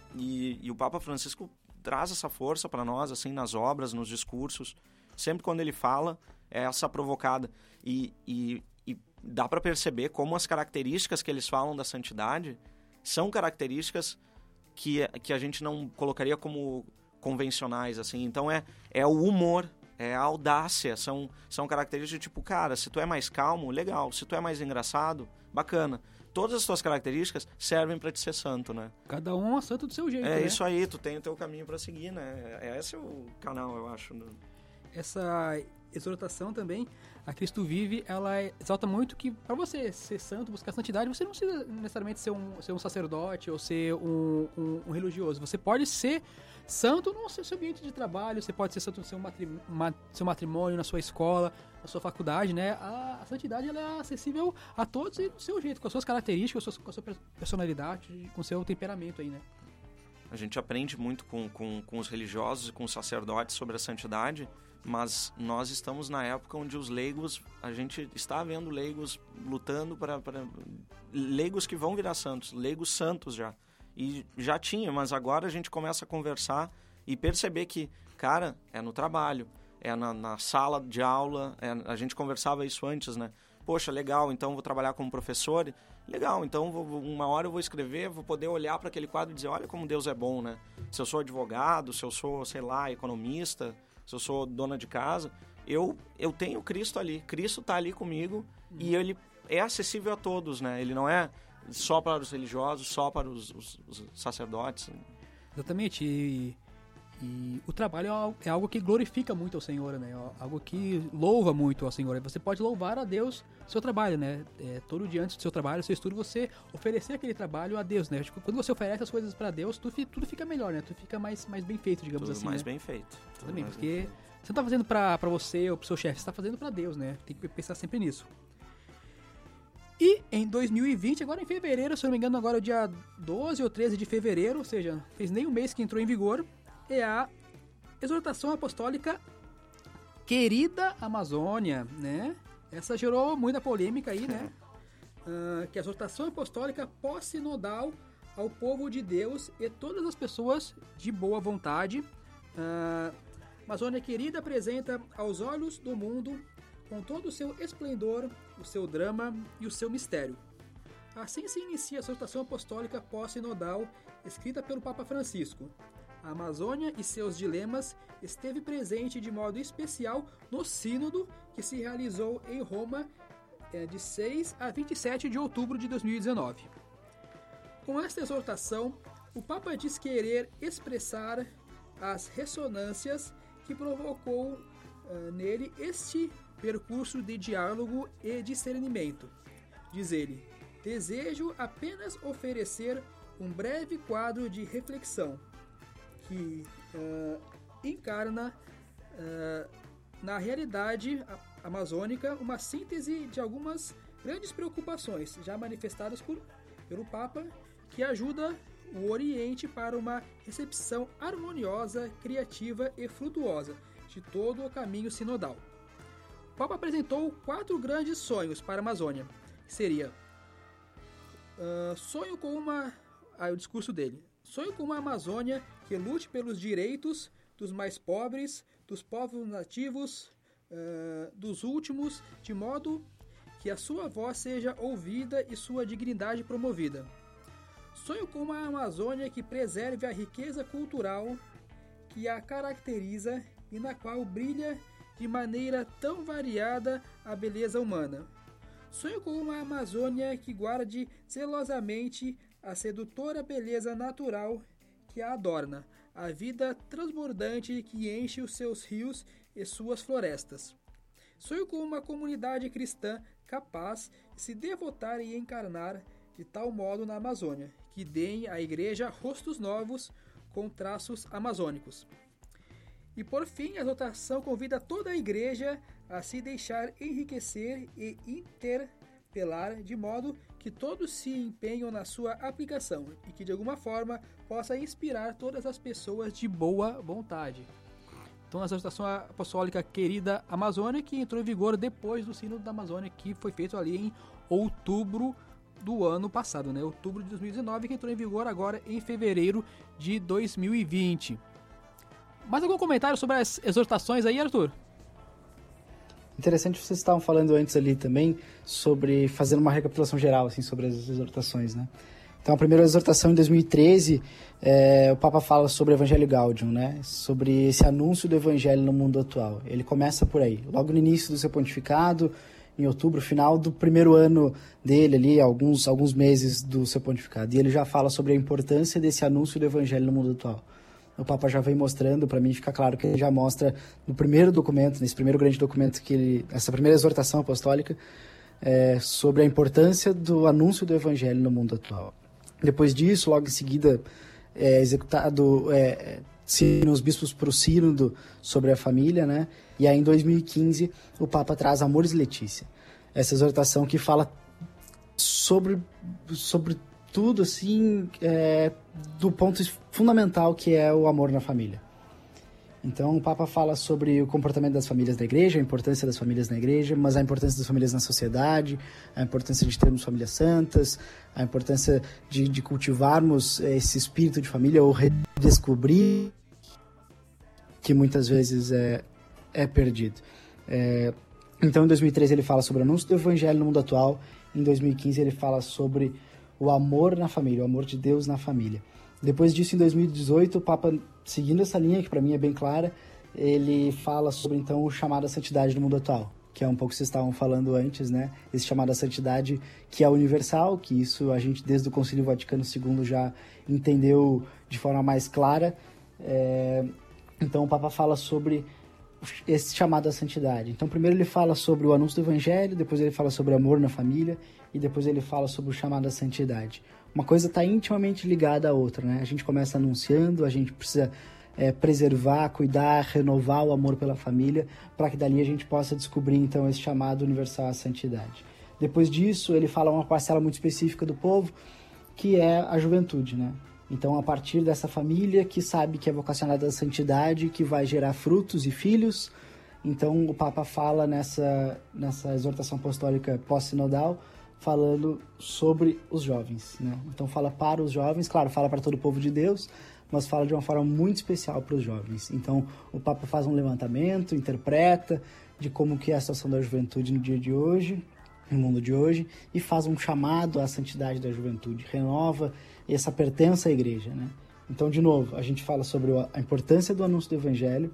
E, e o Papa Francisco traz essa força para nós, assim, nas obras, nos discursos. Sempre quando ele fala, é essa provocada. E, e, e dá para perceber como as características que eles falam da santidade são características que, que a gente não colocaria como convencionais, assim. Então é, é o humor, é a audácia, são, são características de tipo, cara, se tu é mais calmo, legal. Se tu é mais engraçado, bacana. Todas as tuas características servem para te ser santo, né? Cada um é santo do seu jeito, É né? isso aí, tu tem o teu caminho para seguir, né? Esse é o canal, eu acho. No... Essa exortação também, a Cristo Vive, ela exalta muito que para você ser santo, buscar santidade, você não precisa necessariamente ser um, ser um sacerdote ou ser um, um, um religioso. Você pode ser santo no seu ambiente de trabalho, você pode ser santo no seu, matri, ma, seu matrimônio, na sua escola, na sua faculdade, né? A, a santidade ela é acessível a todos e do seu jeito, com as suas características, com a sua, com a sua personalidade, com o seu temperamento aí, né? A gente aprende muito com, com, com os religiosos e com os sacerdotes sobre a santidade, mas nós estamos na época onde os leigos, a gente está vendo leigos lutando para, para leigos que vão virar santos, leigos santos já. E já tinha, mas agora a gente começa a conversar e perceber que, cara, é no trabalho, é na, na sala de aula, é, a gente conversava isso antes, né? Poxa, legal, então vou trabalhar como professor, legal, então vou, uma hora eu vou escrever, vou poder olhar para aquele quadro e dizer, olha como Deus é bom, né? Se eu sou advogado, se eu sou, sei lá, economista, se eu sou dona de casa, eu, eu tenho Cristo ali, Cristo está ali comigo hum. e ele é acessível a todos, né? Ele não é só para os religiosos, só para os, os, os sacerdotes. Exatamente, e, e o trabalho é algo que glorifica muito ao Senhor, né? Algo que louva muito ao Senhor. Você pode louvar a Deus o seu trabalho, né? É, todo dia antes do seu trabalho, do seu estudo, você oferecer aquele trabalho a Deus, né? Quando você oferece as coisas para Deus, tudo, tudo fica melhor, né? Tudo fica mais, mais bem feito, digamos tudo assim. mais né? bem feito. Também, porque você não tá fazendo para você ou pro seu chefe, você tá fazendo para Deus, né? Tem que pensar sempre nisso. E em dois mil e vinte, agora em fevereiro, se eu não me engano, agora é o dia doze ou treze de fevereiro, ou seja, fez nem um mês que entrou em vigor, é a exortação apostólica Querida Amazônia, né? Essa gerou muita polêmica aí, né? Uh, que a exortação apostólica pós-sinodal ao povo de Deus e todas as pessoas de boa vontade. Uh, Amazônia Querida apresenta aos olhos do mundo, com todo o seu esplendor, o seu drama e o seu mistério. Assim se inicia a exortação apostólica pós-sinodal, escrita pelo Papa Francisco. A Amazônia e seus dilemas esteve presente de modo especial no sínodo que se realizou em Roma de seis a vinte e sete de outubro de dois mil e dezenove. Com esta exortação, o Papa diz querer expressar as ressonâncias que provocou uh, nele este percurso de diálogo e discernimento. Diz ele, desejo apenas oferecer um breve quadro de reflexão que uh, encarna uh, na realidade amazônica uma síntese de algumas grandes preocupações já manifestadas por, pelo Papa, que ajuda o Oriente para uma recepção harmoniosa, criativa e frutuosa de todo o caminho sinodal. O Papa apresentou quatro grandes sonhos para a Amazônia, que seria uh, sonho com uma... Ah, o discurso dele. Sonho com uma Amazônia que lute pelos direitos dos mais pobres, dos povos nativos, uh, dos últimos, de modo que a sua voz seja ouvida e sua dignidade promovida. Sonho com uma Amazônia que preserve a riqueza cultural que a caracteriza e na qual brilha de maneira tão variada a beleza humana. Sonho com uma Amazônia que guarde zelosamente a sedutora beleza natural que a adorna, a vida transbordante que enche os seus rios e suas florestas. Sonho com uma comunidade cristã capaz de se devotar e encarnar de tal modo na Amazônia, que deem à Igreja rostos novos com traços amazônicos. E por fim, a exortação convida toda a Igreja a se deixar enriquecer e interpelar, de modo que todos se empenham na sua aplicação e que de alguma forma possa inspirar todas as pessoas de boa vontade. Então, a exortação apostólica Querida Amazônia, que entrou em vigor depois do Sínodo da Amazônia, que foi feito ali em outubro do ano passado, né? Outubro de dois mil e dezenove, que entrou em vigor agora em fevereiro de dois mil e vinte. Mais algum comentário sobre as exortações aí, Arthur? Interessante, vocês estavam falando antes ali também sobre, fazendo uma recapitulação geral assim, sobre as exortações, né? Então, a primeira exortação em dois mil e treze, é, o Papa fala sobre o Evangelho Gaudium, né? Sobre esse anúncio do Evangelho no mundo atual. Ele começa por aí, logo no início do seu pontificado, em outubro, final do primeiro ano dele ali, alguns, alguns meses do seu pontificado. E ele já fala sobre a importância desse anúncio do Evangelho no mundo atual. O Papa já vem mostrando, para mim fica claro que ele já mostra no primeiro documento, nesse primeiro grande documento, que ele, essa primeira exortação apostólica, é, sobre a importância do anúncio do Evangelho no mundo atual. Depois disso, logo em seguida, é executado é, os bispos para o sínodo sobre a família, né? E aí em dois mil e quinze o Papa traz Amoris Laetitia, essa exortação que fala sobre, sobre tudo assim, é, do ponto fundamental que é o amor na família. Então o Papa fala sobre o comportamento das famílias da igreja, a importância das famílias na igreja, mas a importância das famílias na sociedade, a importância de termos famílias santas, a importância de, de cultivarmos esse espírito de família ou redescobrir, que muitas vezes é, é perdido. É, então em dois mil e treze ele fala sobre o anúncio do Evangelho no mundo atual, em dois mil e quinze ele fala sobre o amor na família, o amor de Deus na família. Depois disso, em dois mil e dezoito, o Papa, seguindo essa linha, que para mim é bem clara, ele fala sobre, então, o chamado à santidade no mundo atual, que é um pouco que vocês estavam falando antes, né? Esse chamado à santidade que é universal, que isso a gente, desde o Concílio Vaticano segundo, já entendeu de forma mais clara. É... Então, o Papa fala sobre esse chamado à santidade. Então, primeiro ele fala sobre o anúncio do Evangelho, depois ele fala sobre amor na família, e depois ele fala sobre o chamado à santidade. Uma coisa está intimamente ligada à outra, né? A gente começa anunciando, a gente precisa é, preservar, cuidar, renovar o amor pela família, para que dali a gente possa descobrir, então, esse chamado universal à santidade. Depois disso, ele fala uma parcela muito específica do povo, que é a juventude, né? Então, a partir dessa família que sabe que é vocacionada à santidade, que vai gerar frutos e filhos, então o Papa fala nessa, nessa exortação apostólica pós-sinodal, falando sobre os jovens, né? Então fala para os jovens, claro, fala para todo o povo de Deus, mas fala de uma forma muito especial para os jovens. Então o Papa faz um levantamento, interpreta de como que é a situação da juventude no dia de hoje, no mundo de hoje, e faz um chamado à santidade da juventude, renova essa pertença à igreja, né? Então, de novo, a gente fala sobre a importância do anúncio do Evangelho,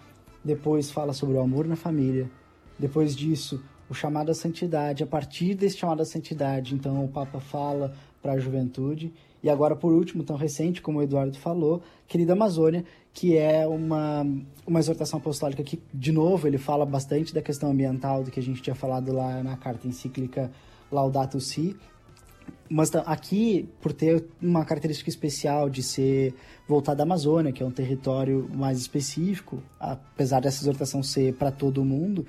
depois fala sobre o amor na família, depois disso o chamado à santidade. A partir desse chamado à santidade, então, o Papa fala para a juventude. E agora, por último, tão recente, como o Eduardo falou, Querida Amazônia, que é uma, uma exortação apostólica que, de novo, ele fala bastante da questão ambiental, do que a gente tinha falado lá na carta encíclica Laudato Si. Mas aqui, por ter uma característica especial de ser voltada à Amazônia, que é um território mais específico, apesar dessa exortação ser para todo mundo,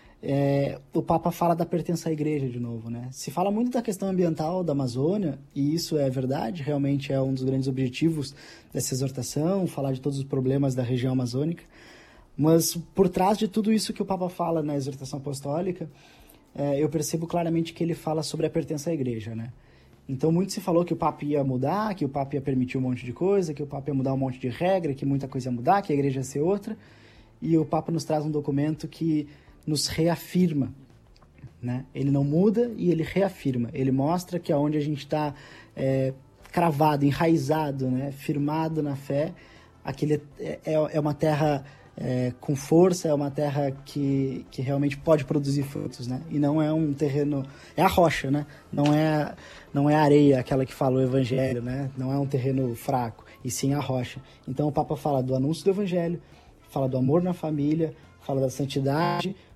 É, o Papa fala da pertença à igreja de novo, né? Se fala muito da questão ambiental da Amazônia, e isso é verdade, realmente é um dos grandes objetivos dessa exortação, falar de todos os problemas da região amazônica, mas por trás de tudo isso que o Papa fala na exortação apostólica, é, eu percebo claramente que ele fala sobre a pertença à igreja, né? Então muito se falou que o Papa ia mudar, que o Papa ia permitir um monte de coisa, que o Papa ia mudar um monte de regra, que muita coisa ia mudar, que a igreja ia ser outra, e o Papa nos traz um documento que nos reafirma, né? Ele não muda e ele reafirma. Ele mostra que aonde a gente está é, cravado, enraizado, né? Firmado na fé, aquele é, é uma terra é, com força, é uma terra que, que realmente pode produzir frutos, né? E não é um terreno... É a rocha, né? Não é, não é a areia, aquela que fala o evangelho, né? Não é um terreno fraco, e sim a rocha. Então o Papa fala do anúncio do evangelho, fala do amor na família, fala da santidade,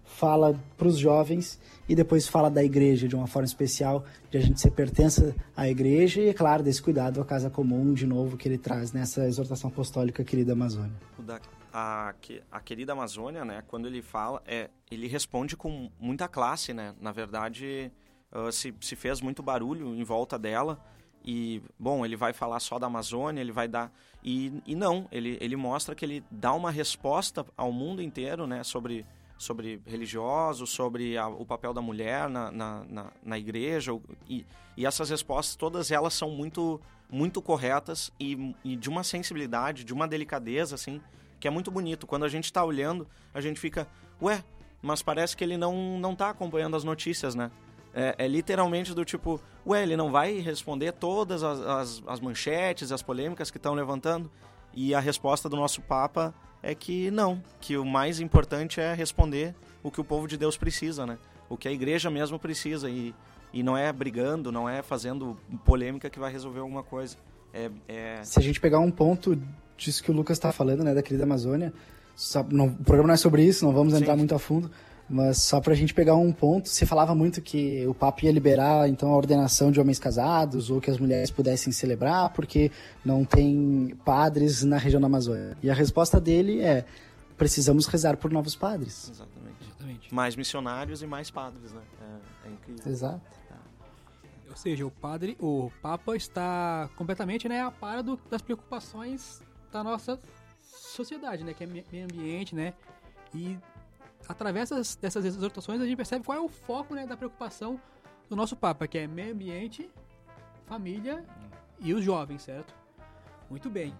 fala para os jovens e depois fala da igreja de uma forma especial, de a gente ser pertença à igreja e, é claro, desse cuidado à casa comum, de novo, que ele traz nessa exortação apostólica Querida Amazônia. O da, a, a Querida Amazônia, né, quando ele fala, é, ele responde com muita classe, né? Na verdade, uh, se, se fez muito barulho em volta dela e, bom, ele vai falar só da Amazônia, ele vai dar... E, e não, ele, ele mostra que ele dá uma resposta ao mundo inteiro, né, sobre... sobre religiosos, sobre a, o papel da mulher na, na, na, na igreja, e, e essas respostas, todas elas são muito, muito corretas e, e de uma sensibilidade, de uma delicadeza, assim, que é muito bonito. Quando a gente está olhando, a gente fica, ué, mas parece que ele não, não tá acompanhando as notícias, né? É, é literalmente do tipo, ué, ele não vai responder todas as, as, as manchetes, as polêmicas que estão levantando? E a resposta do nosso Papa é que não, que o mais importante é responder o que o povo de Deus precisa, né? O que a igreja mesmo precisa, e, e não é brigando, não é fazendo polêmica que vai resolver alguma coisa. É, é... Se a gente pegar um ponto disso que o Lucas está falando, né, da Querida Amazônia, só, não, o programa não é sobre isso, não vamos entrar Sim. muito a fundo, mas só para a gente pegar um ponto, se falava muito que o Papa ia liberar então a ordenação de homens casados ou que as mulheres pudessem celebrar porque não tem padres na região da Amazônia. E a resposta dele é, precisamos rezar por novos padres. Exatamente. Exatamente. Mais missionários e mais padres, né? É, é incrível. Exato. É. Ou seja, o padre, o Papa está completamente, né, a par do, das preocupações da nossa sociedade, né, que é meio ambiente, né, e através dessas, dessas exortações a gente percebe qual é o foco, né, da preocupação do nosso Papa, que é meio ambiente, família e os jovens, certo? Muito bem.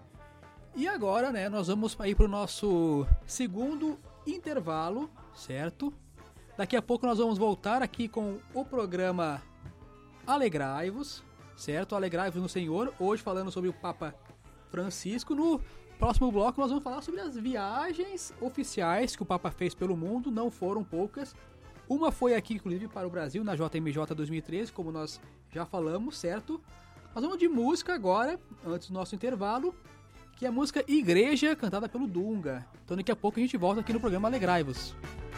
E agora, né, nós vamos ir para o nosso segundo intervalo, certo? Daqui a pouco nós vamos voltar aqui com o programa Alegrai-vos, certo? Alegrai-vos no Senhor, hoje falando sobre o Papa Francisco. No próximo bloco nós vamos falar sobre as viagens oficiais que o Papa fez pelo mundo, não foram poucas. Uma foi aqui, inclusive, para o Brasil, na J M J dois mil e treze, como nós já falamos, certo? Nós vamos de música agora, antes do nosso intervalo, que é a música Igreja, cantada pelo Dunga. Então daqui a pouco a gente volta aqui no programa Alegrai-vos.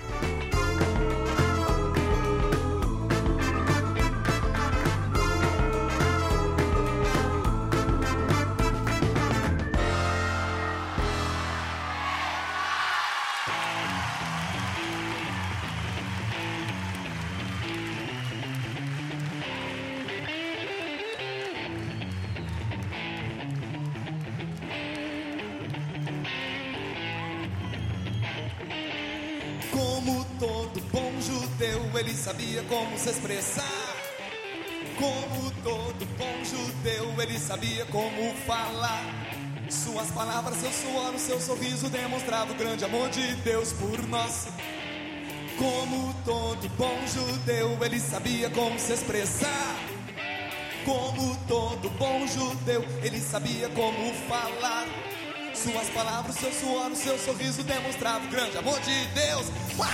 Ele sabia como se expressar. Como todo bom judeu, ele sabia como falar. Suas palavras, seu suor, seu sorriso demonstrava o grande amor de Deus por nós. Como todo bom judeu, ele sabia como se expressar. Como todo bom judeu, ele sabia como falar. Suas palavras, seu suor, seu sorriso demonstrava o grande amor de Deus.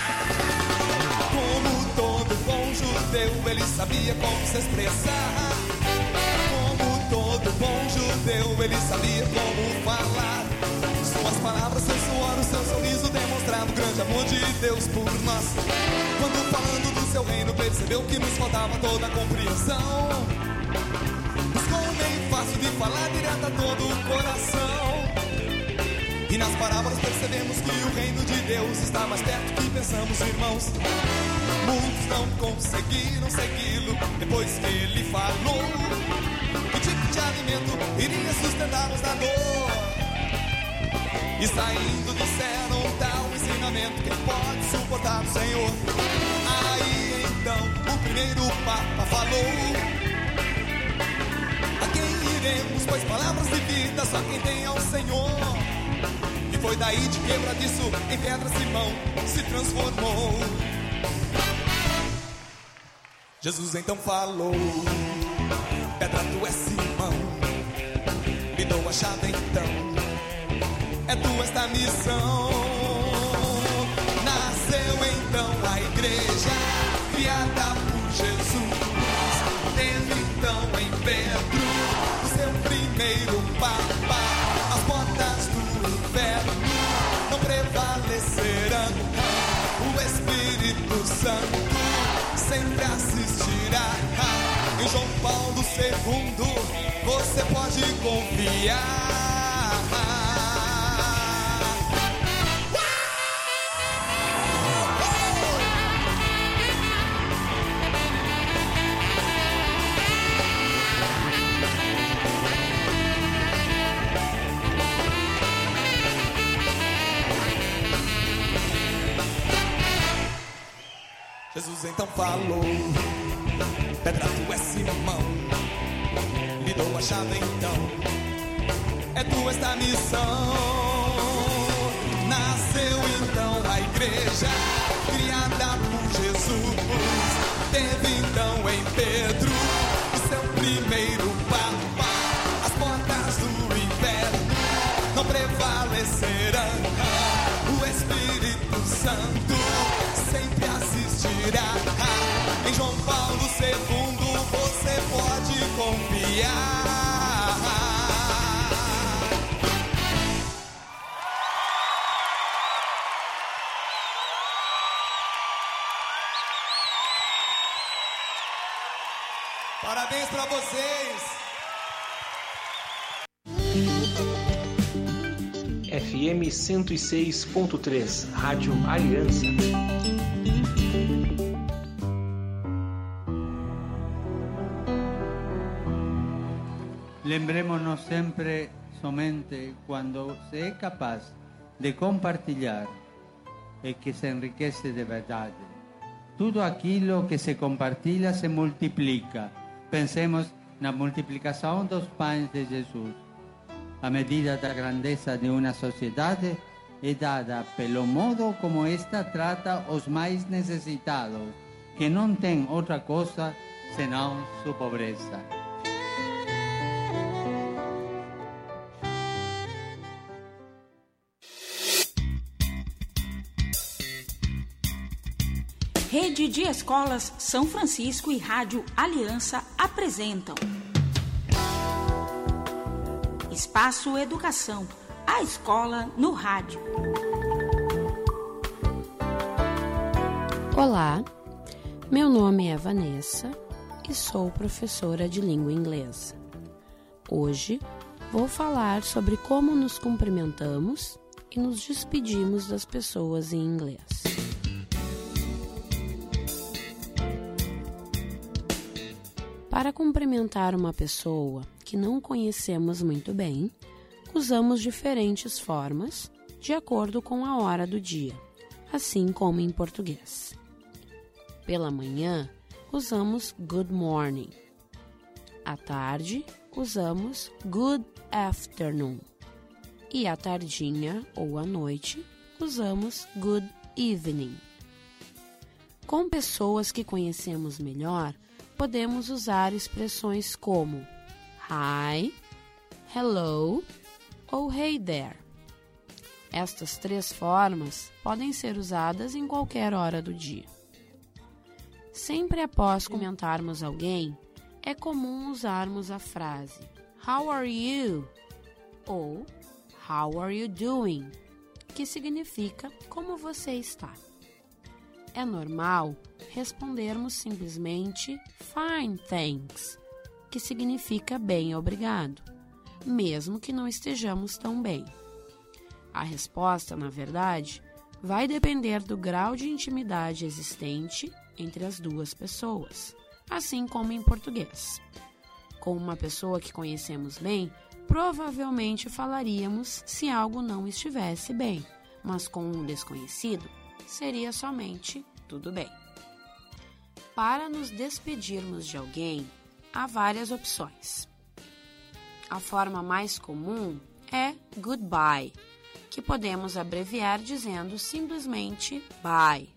Como todo bom judeu, ele sabia como se expressar. Como todo bom judeu, ele sabia como falar. Suas palavras, seu suor, seu sorriso demonstrava o grande amor de Deus por nós. Quando falando do seu reino percebeu que nos faltava toda a compreensão. Buscou um meio fácil de falar direto a todo o coração. E nas parábolas percebemos que o reino de Deus está mais perto que pensamos, irmãos. Muitos não conseguiram segui-lo depois que ele falou. Que tipo de alimento iria sustentá-los da dor? E saindo disseram tal ensinamento, quem pode suportar o Senhor? Aí então o primeiro Papa falou: a quem iremos, pois palavras de vida só quem tem é o Senhor. E foi daí de quebradiço em pedra Simão se transformou. Jesus então falou: pedra, tu és Simão, me dou a chave então, é tua esta missão. Nasceu então a igreja, criada por Jesus. Teve então em Pedro o seu primeiro Papa. As portas do inferno não prevalecerão. O Espírito Santo sempre assistirá. Em João Paulo segundo você pode confiar. Jesus então falou: pedra, tu és Simão, lhe dou a chave então, é tua esta missão. Nasceu então a igreja, criada por Jesus. Teve então em Pedro o seu primeiro papa. As portas do inferno não prevalecerão. O Espírito Santo sempre assistirá. Em João Paulo segundo você pode confiar. Parabéns pra vocês. F M cento e seis ponto três, Rádio Aliança. Lembremos-nos sempre somente quando se é capaz de compartilhar é que se enriquece de verdade. Tudo aquilo que se compartilha se multiplica. Pensemos na multiplicação dos pães de Jesus. A medida da grandeza de uma sociedade é dada pelo modo como esta trata os mais necessitados, que não têm outra coisa senão sua pobreza. Rede de Escolas São Francisco e Rádio Aliança apresentam Espaço Educação, a escola no rádio. Olá, meu nome é Vanessa e sou professora de língua inglesa. Hoje vou falar sobre como nos cumprimentamos e nos despedimos das pessoas em inglês. Para cumprimentar uma pessoa que não conhecemos muito bem, usamos diferentes formas de acordo com a hora do dia, assim como em português. Pela manhã, usamos good morning. À tarde, usamos good afternoon. E à tardinha ou à noite, usamos good evening. Com pessoas que conhecemos melhor, podemos usar expressões como hi, hello ou hey there. Estas três formas podem ser usadas em qualquer hora do dia. Sempre após cumprimentarmos alguém, é comum usarmos a frase How are you? Ou How are you doing? Que significa como você está. É normal respondermos simplesmente Fine, thanks, que significa bem, obrigado, mesmo que não estejamos tão bem. A resposta, na verdade, vai depender do grau de intimidade existente entre as duas pessoas, assim como em português. Com uma pessoa que conhecemos bem, provavelmente falaríamos se algo não estivesse bem, mas com um desconhecido, seria somente tudo bem. Para nos despedirmos de alguém, há várias opções. A forma mais comum é goodbye, que podemos abreviar dizendo simplesmente bye.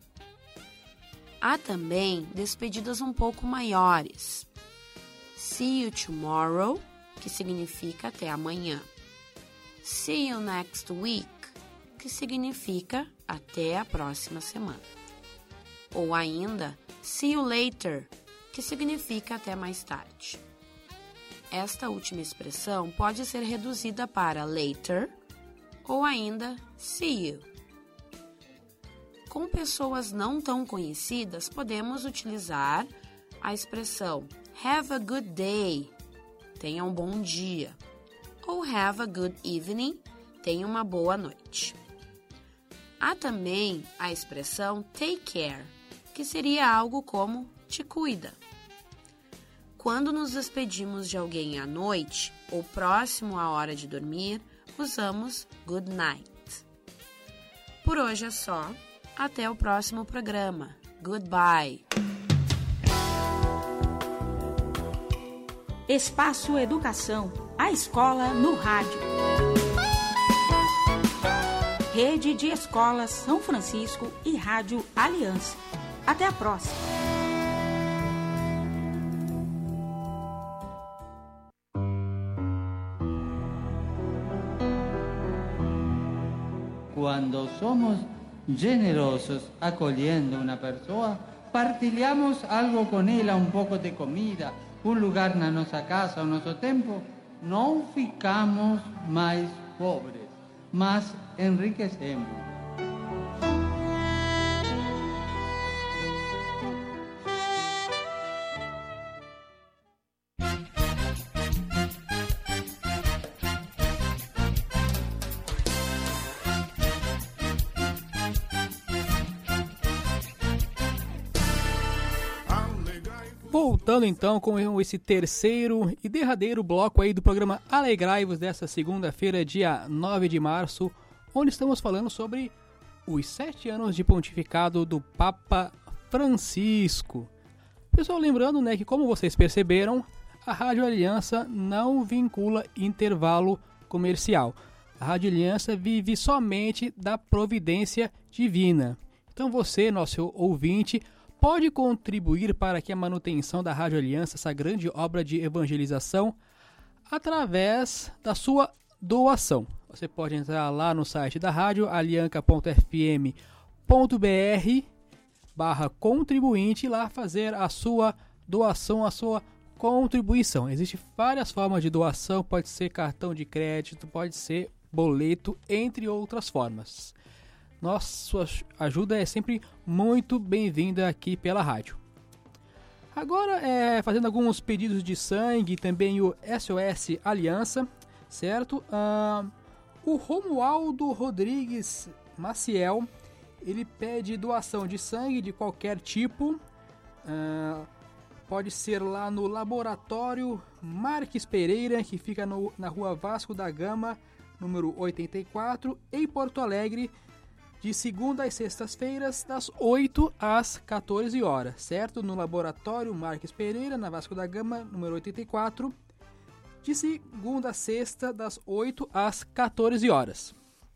Há também despedidas um pouco maiores. See you tomorrow, que significa até amanhã. See you next week, que significa até a próxima semana. Ou ainda, see you later, que significa até mais tarde. Esta última expressão pode ser reduzida para later ou ainda see you. Com pessoas não tão conhecidas, podemos utilizar a expressão have a good day, tenha um bom dia, ou have a good evening, tenha uma boa noite. Há também a expressão take care, que seria algo como te cuida. Quando nos despedimos de alguém à noite ou próximo à hora de dormir, usamos good night. Por hoje é só. Até o próximo programa. Goodbye. Espaço Educação, a escola no rádio. Rede de Escolas São Francisco e Rádio Aliança. Até a próxima. Cuando somos generosos acolhendo uma pessoa, partilhamos algo com ela, um pouco de comida, um lugar na nossa casa, ao nosso tempo, não ficamos mais pobres, mas enriquecemos. Voltando então com esse terceiro e derradeiro bloco aí do programa Alegrai-vos dessa segunda-feira, dia nove de março, onde estamos falando sobre os sete anos de pontificado do Papa Francisco. Pessoal, lembrando, né, que como vocês perceberam, a Rádio Aliança não vincula intervalo comercial. A Rádio Aliança vive somente da providência divina. Então você, nosso ouvinte, pode contribuir para que a manutenção da Rádio Aliança, essa grande obra de evangelização, através da sua doação. Você pode entrar lá no site da rádio, alianca ponto f m ponto b r barra contribuinte, e lá fazer a sua doação, a sua contribuição. Existem várias formas de doação, pode ser cartão de crédito, pode ser boleto, entre outras formas. Nossa ajuda é sempre muito bem-vinda aqui pela rádio. Agora, é, fazendo alguns pedidos de sangue, também o S O S Aliança, certo? Ah, o Romualdo Rodrigues Maciel, ele pede doação de sangue de qualquer tipo. Ah, pode ser lá no Laboratório Marques Pereira, que fica no, na rua Vasco da Gama, número oitenta e quatro, em Porto Alegre, de segunda às sextas-feiras, das oito às quatorze horas, certo? No Laboratório Marques Pereira, na Vasco da Gama, número oitenta e quatro, de segunda a sexta, das oito às quatorze horas.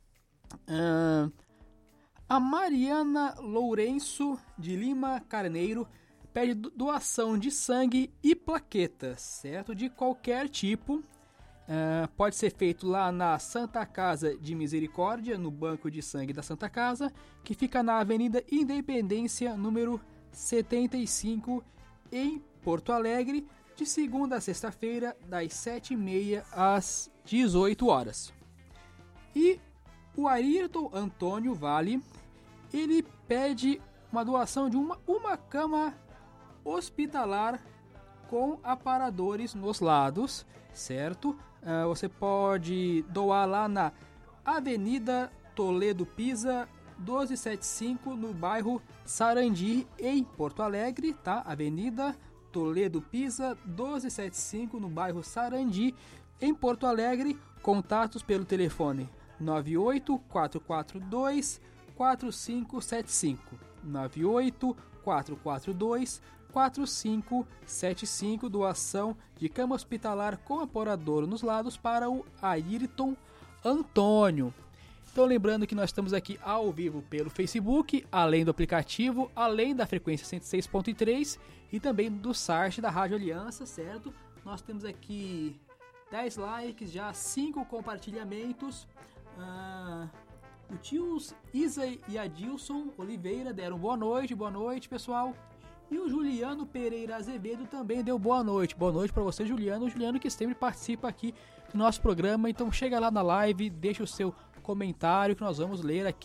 Ah, a Mariana Lourenço de Lima Carneiro pede doação de sangue e plaquetas, certo? De qualquer tipo. Uh, pode ser feito lá na Santa Casa de Misericórdia, no Banco de Sangue da Santa Casa, que fica na Avenida Independência, número setenta e cinco, em Porto Alegre, de segunda a sexta-feira, das sete e meia às dezoito horas. E o Ayrton Antônio Vale, ele pede uma doação de uma, uma cama hospitalar com aparadores nos lados, certo? Uh, você pode doar lá na Avenida Toledo Pisa doze setenta e cinco, no bairro Sarandi, em Porto Alegre, tá? Avenida Toledo Pisa doze setenta e cinco, no bairro Sarandi, em Porto Alegre. Contatos pelo telefone nove oito quatro quatro dois quatro cinco sete cinco, nove oito quatro quatro dois quatro cinco sete cinco, doação de cama hospitalar com aparador nos lados para o Ayrton Antônio. Então, lembrando que nós estamos aqui ao vivo pelo Facebook, além do aplicativo, além da frequência cento e seis ponto três e também do site da Rádio Aliança, certo? Nós temos aqui dez likes, já cinco compartilhamentos. Ah, o tio Isa e Adilson Oliveira deram boa noite, boa noite, pessoal. E o Juliano Pereira Azevedo também deu boa noite. Boa noite para você, Juliano. O Juliano que sempre participa aqui do nosso programa. Então chega lá na live, deixa o seu comentário que nós vamos ler aqui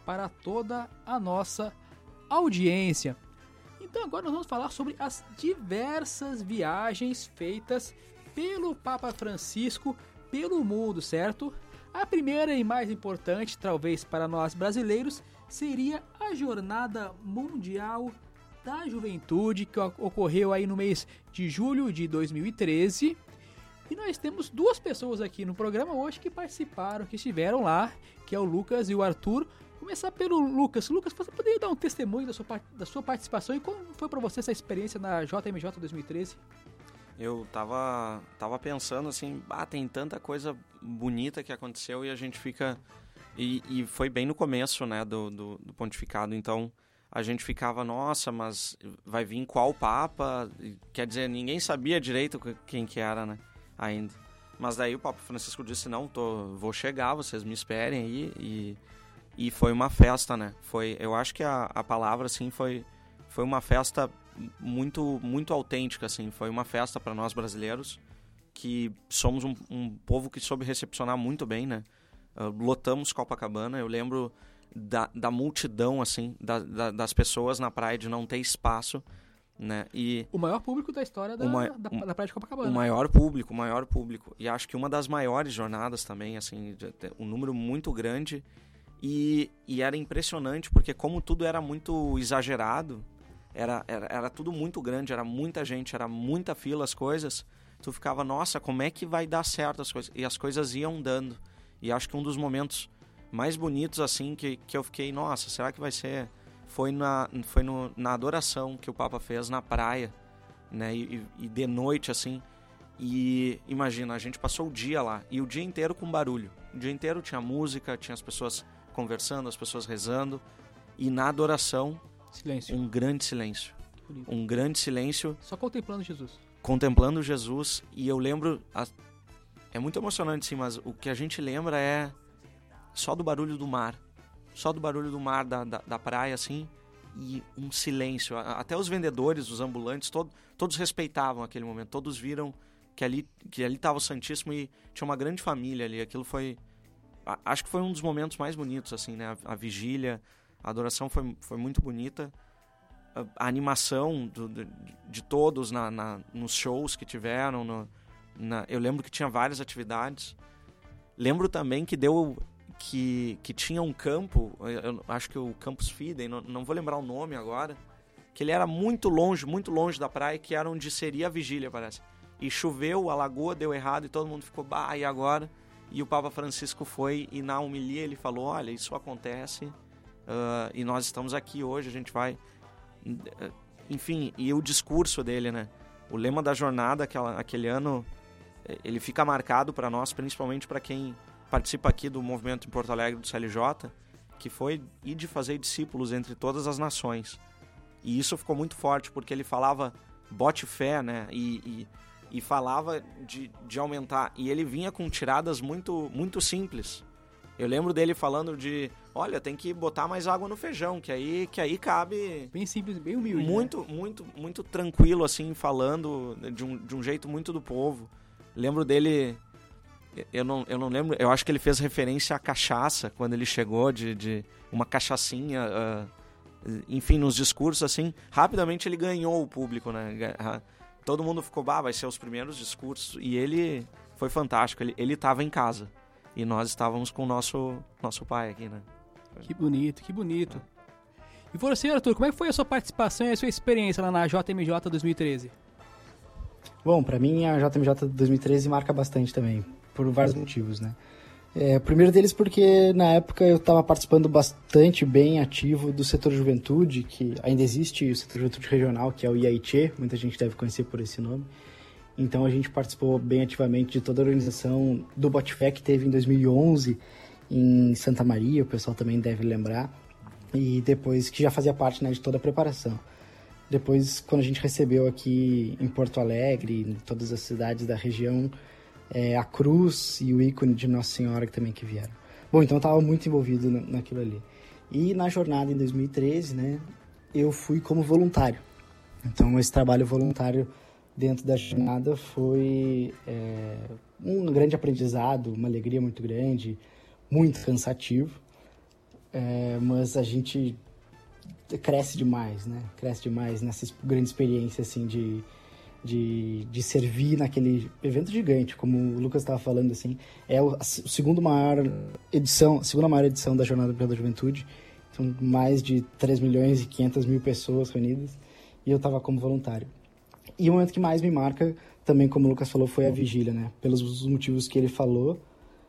para toda a nossa audiência. Então agora nós vamos falar sobre as diversas viagens feitas pelo Papa Francisco pelo mundo, certo? A primeira e mais importante, talvez para nós brasileiros, seria a Jornada Mundial da Juventude, que ocorreu aí no mês de julho de dois mil e treze. E nós temos duas pessoas aqui no programa hoje que participaram, que estiveram lá, que é o Lucas e o Arthur. Começar pelo Lucas. Lucas, você poderia dar um testemunho da sua, da sua participação e como foi para você essa experiência na J M J dois mil e treze? Eu tava, tava pensando assim, ah, tem tanta coisa bonita que aconteceu e a gente fica... E, e foi bem no começo, né, do, do, do pontificado, então a gente ficava, nossa, mas vai vir qual papa? Quer dizer, ninguém sabia direito quem que era, né, ainda. Mas daí o Papa Francisco disse, não, tô, vou chegar, vocês me esperem aí, e, e foi uma festa, né, foi, eu acho que a, a palavra, assim, foi, foi uma festa muito, muito autêntica, assim, foi uma festa para nós brasileiros, que somos um, um povo que soube recepcionar muito bem, né, uh, lotamos Copacabana, eu lembro da, da multidão, assim, da, da, das pessoas na praia, de não ter espaço, né, e... O maior público da história da, ma... da, da praia de Copacabana. O maior público, o maior público, e acho que uma das maiores jornadas também, assim, um número muito grande, e, e era impressionante, porque como tudo era muito exagerado, Era, era, era tudo muito grande, era muita gente, era muita fila, as coisas. Tu ficava, nossa, como é que vai dar certo as coisas? E as coisas iam dando. E acho que um dos momentos mais bonitos, assim, que, que eu fiquei, nossa, será que vai ser... Foi, na, foi no, na adoração que o Papa fez na praia, né? E, e de noite, assim. E imagina, a gente passou o dia lá, e o dia inteiro com barulho. O dia inteiro tinha música, tinha as pessoas conversando, as pessoas rezando. E na adoração... Silêncio. Um grande silêncio. Bonito. Um grande silêncio. Só contemplando Jesus. Contemplando Jesus. E eu lembro... A... É muito emocionante, sim, mas o que a gente lembra é só do barulho do mar. Só do barulho do mar, da, da, da praia, assim. E um silêncio. Até os vendedores, os ambulantes, todo, todos respeitavam aquele momento. Todos viram que ali que ali estava o Santíssimo e tinha uma grande família ali. Aquilo foi... Acho que foi um dos momentos mais bonitos, assim, né? A, a vigília... A adoração foi, foi muito bonita. A, a animação do, de, de todos na, na, nos shows que tiveram. No, na, eu lembro que tinha várias atividades. Lembro também que deu que, que tinha um campo, eu acho que o Campus Fidem, não, não vou lembrar o nome agora, que ele era muito longe, muito longe da praia, que era onde seria a vigília, parece. E choveu, a lagoa deu errado e todo mundo ficou, bah, e agora? E o Papa Francisco foi e na homilia ele falou, olha, isso acontece... Uh, e nós estamos aqui hoje, a gente vai... Uh, enfim, e o discurso dele, né? O lema da jornada, aquela, aquele ano, ele fica marcado para nós, principalmente para quem participa aqui do movimento em Porto Alegre do C L J, que foi ir de fazer discípulos entre todas as nações. E isso ficou muito forte, porque ele falava bote fé, né? E, e, e falava de, de aumentar. E ele vinha com tiradas muito, muito simples. Eu lembro dele falando de, olha, tem que botar mais água no feijão, que aí, que aí cabe... Bem simples, bem humilde. Muito, né? muito, muito tranquilo, assim, falando de um, de um jeito muito do povo. Lembro dele, eu não, eu não lembro, eu acho que ele fez referência à cachaça, quando ele chegou, de, de uma cachaçinha, uh, enfim, nos discursos, assim, rapidamente ele ganhou o público, né? Todo mundo ficou, bah, vai ser os primeiros discursos, e ele foi fantástico, ele, ele tava em casa. E nós estávamos com o nosso, nosso pai aqui, né? Que bonito, que bonito. E você, Arthur, como é que foi a sua participação e a sua experiência lá na J M J dois mil e treze? Bom, pra mim a J M J dois mil e treze marca bastante também, por vários motivos, né? É, o primeiro deles porque na época eu estava participando bastante bem ativo do setor juventude, que ainda existe o setor juventude regional, que é o I A I T, muita gente deve conhecer por esse nome. Então a gente participou bem ativamente de toda a organização do Botifé que teve em dois mil e onze em Santa Maria, o pessoal também deve lembrar, e depois que já fazia parte, né, de toda a preparação. Depois, quando a gente recebeu aqui em Porto Alegre, em todas as cidades da região, é, a cruz e o ícone de Nossa Senhora que também que vieram. Bom, então eu estava muito envolvido naquilo ali. E na jornada em dois mil e treze, né, eu fui como voluntário. Então esse trabalho voluntário dentro da jornada foi é, um grande aprendizado, uma alegria muito grande, muito cansativo. é, mas a gente cresce demais, né? Cresce demais nessa grande experiência, assim, de, de, de servir naquele evento gigante, como o Lucas estava falando, assim. É o, a segundo maior edição, a segunda maior edição da Jornada Mundial da Juventude. São mais de três milhões e quinhentas mil pessoas reunidas, e eu estava como voluntário. E o momento que mais me marca, também como o Lucas falou, foi a vigília, né? Pelos motivos que ele falou,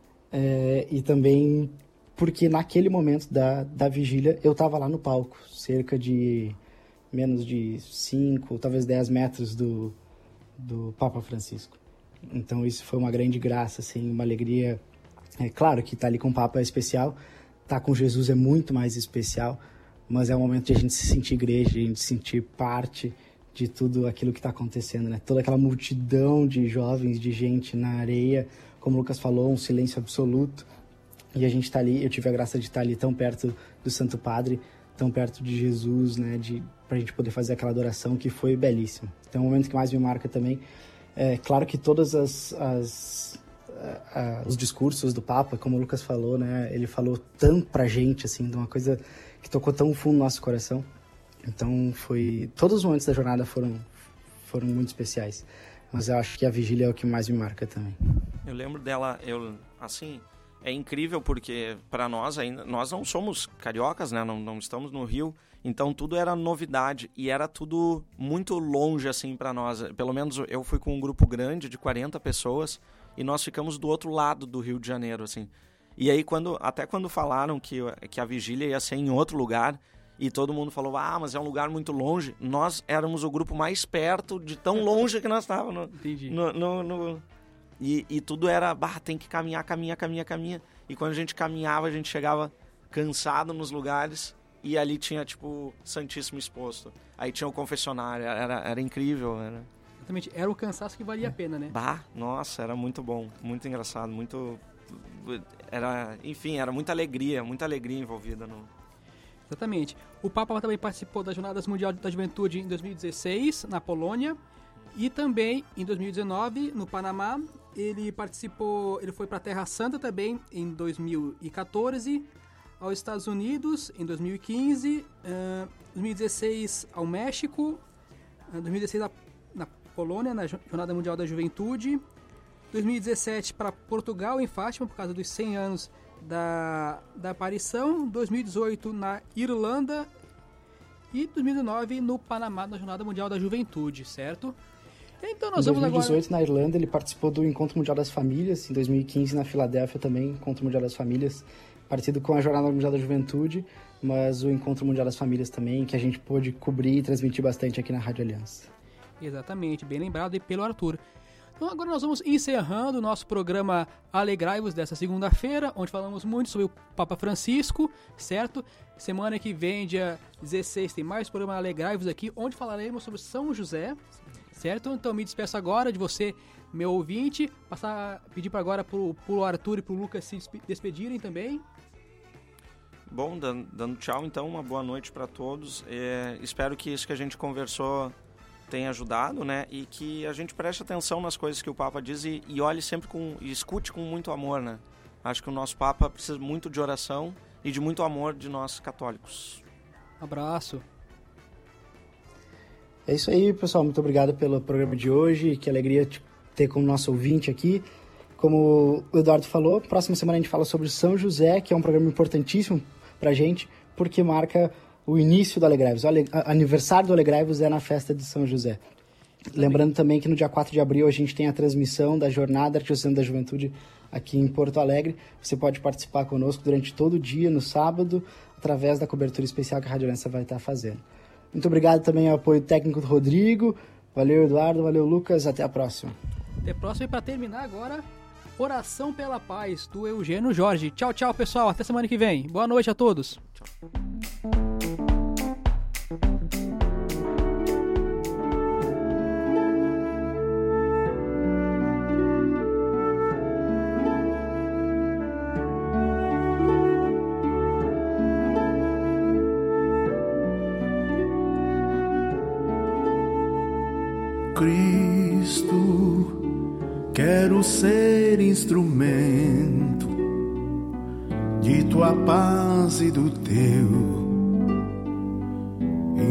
é, e também porque naquele momento da, da vigília eu estava lá no palco, cerca de menos de cinco, talvez dez metros do, do Papa Francisco. Então isso foi uma grande graça, assim, uma alegria. É claro que estar ali com o Papa é especial, estar com Jesus é muito mais especial, mas é um momento de a gente se sentir igreja, de a gente se sentir parte de tudo aquilo que está acontecendo, né? Toda aquela multidão de jovens, de gente na areia, como o Lucas falou, um silêncio absoluto. E a gente está ali, eu tive a graça de estar ali tão perto do Santo Padre, tão perto de Jesus, né? De, pra gente poder fazer aquela adoração que foi belíssima. Então, o momento que mais me marca também, é claro que todas as... as a, a, os discursos do Papa, como o Lucas falou, né? Ele falou tanto pra gente, assim, de uma coisa que tocou tão fundo no nosso coração. Então, foi... Todos os momentos da jornada foram, foram muito especiais. Mas eu acho que a vigília é o que mais me marca também. Eu lembro dela, eu, assim... É incrível porque para nós ainda, nós não somos cariocas, né? Não, não estamos no Rio, então tudo era novidade e era tudo muito longe assim para nós. Pelo menos eu fui com um grupo grande de quarenta pessoas e nós ficamos do outro lado do Rio de Janeiro, assim. E aí quando, até quando falaram que, que a vigília ia ser em outro lugar e todo mundo falou, ah, mas é um lugar muito longe, nós éramos o grupo mais perto de tão longe que nós estávamos. Entendi. No, no, no, E, e tudo era, bah, tem que caminhar, caminhar, caminhar, caminhar. E quando a gente caminhava, a gente chegava cansado nos lugares e ali tinha, tipo, Santíssimo exposto. Aí tinha o confessionário, era, era incrível. Era... Exatamente, era o cansaço que valia a pena, né? Bah, nossa, era muito bom, muito engraçado, muito... Era, enfim, era muita alegria, muita alegria envolvida no... Exatamente. O Papa também participou das Jornadas Mundial da Juventude em dois mil e dezesseis, na Polônia. E também, em dois mil e dezenove, no Panamá, ele participou, ele foi para a Terra Santa também em dois mil e quatorze, aos Estados Unidos em dois mil e quinze, uh, dois mil e dezesseis ao México, uh, dois mil e dezesseis na, na Polônia, na Jornada Mundial da Juventude, dois mil e dezessete para Portugal, em Fátima, por causa dos cem anos da, da aparição, dois mil e dezoito na Irlanda e dois mil e dezenove no Panamá, na Jornada Mundial da Juventude, certo? Então nós em vamos dois mil e dezoito, agora... na Irlanda, ele participou do Encontro Mundial das Famílias. Em dois mil e quinze, na Filadélfia, também, Encontro Mundial das Famílias, partido com a Jornada Mundial da Juventude, mas o Encontro Mundial das Famílias também, que a gente pôde cobrir e transmitir bastante aqui na Rádio Aliança. Exatamente, bem lembrado aí pelo Arthur. Então agora nós vamos encerrando o nosso programa Alegrai-vos dessa segunda-feira, onde falamos muito sobre o Papa Francisco, certo? Semana que vem, dia dezesseis, tem mais programa Alegrai-vos aqui, onde falaremos sobre São José, certo? Então me despeço agora de você, meu ouvinte, passar, pedir para agora pro, pro Arthur e pro Lucas se despedirem também. Bom, dando, dando tchau então, uma boa noite para todos. É, espero que isso que a gente conversou tenha ajudado, né? E que a gente preste atenção nas coisas que o Papa diz e, e olhe sempre com, e escute com muito amor, né? Acho que o nosso Papa precisa muito de oração e de muito amor de nós católicos. Abraço. É isso aí, pessoal. Muito obrigado pelo programa de hoje. Que alegria te ter como nosso ouvinte aqui. Como o Eduardo falou, próxima semana a gente fala sobre São José, que é um programa importantíssimo pra gente, porque marca o início do Alegrai-vos. O aniversário do Alegrai-vos é na festa de São José. Lembrando também que no dia quatro de abril a gente tem a transmissão da Jornada Arquidiocesana da Juventude aqui em Porto Alegre. Você pode participar conosco durante todo o dia, no sábado, através da cobertura especial que a Rádio Aliança vai estar fazendo. Muito obrigado também ao apoio técnico do Rodrigo. Valeu, Eduardo. Valeu, Lucas. Até a próxima. Até a próxima. E para terminar agora, Oração pela Paz, do Eugênio Jorge. Tchau, tchau, pessoal. Até semana que vem. Boa noite a todos. Tchau. Cristo, quero ser instrumento de tua paz e do teu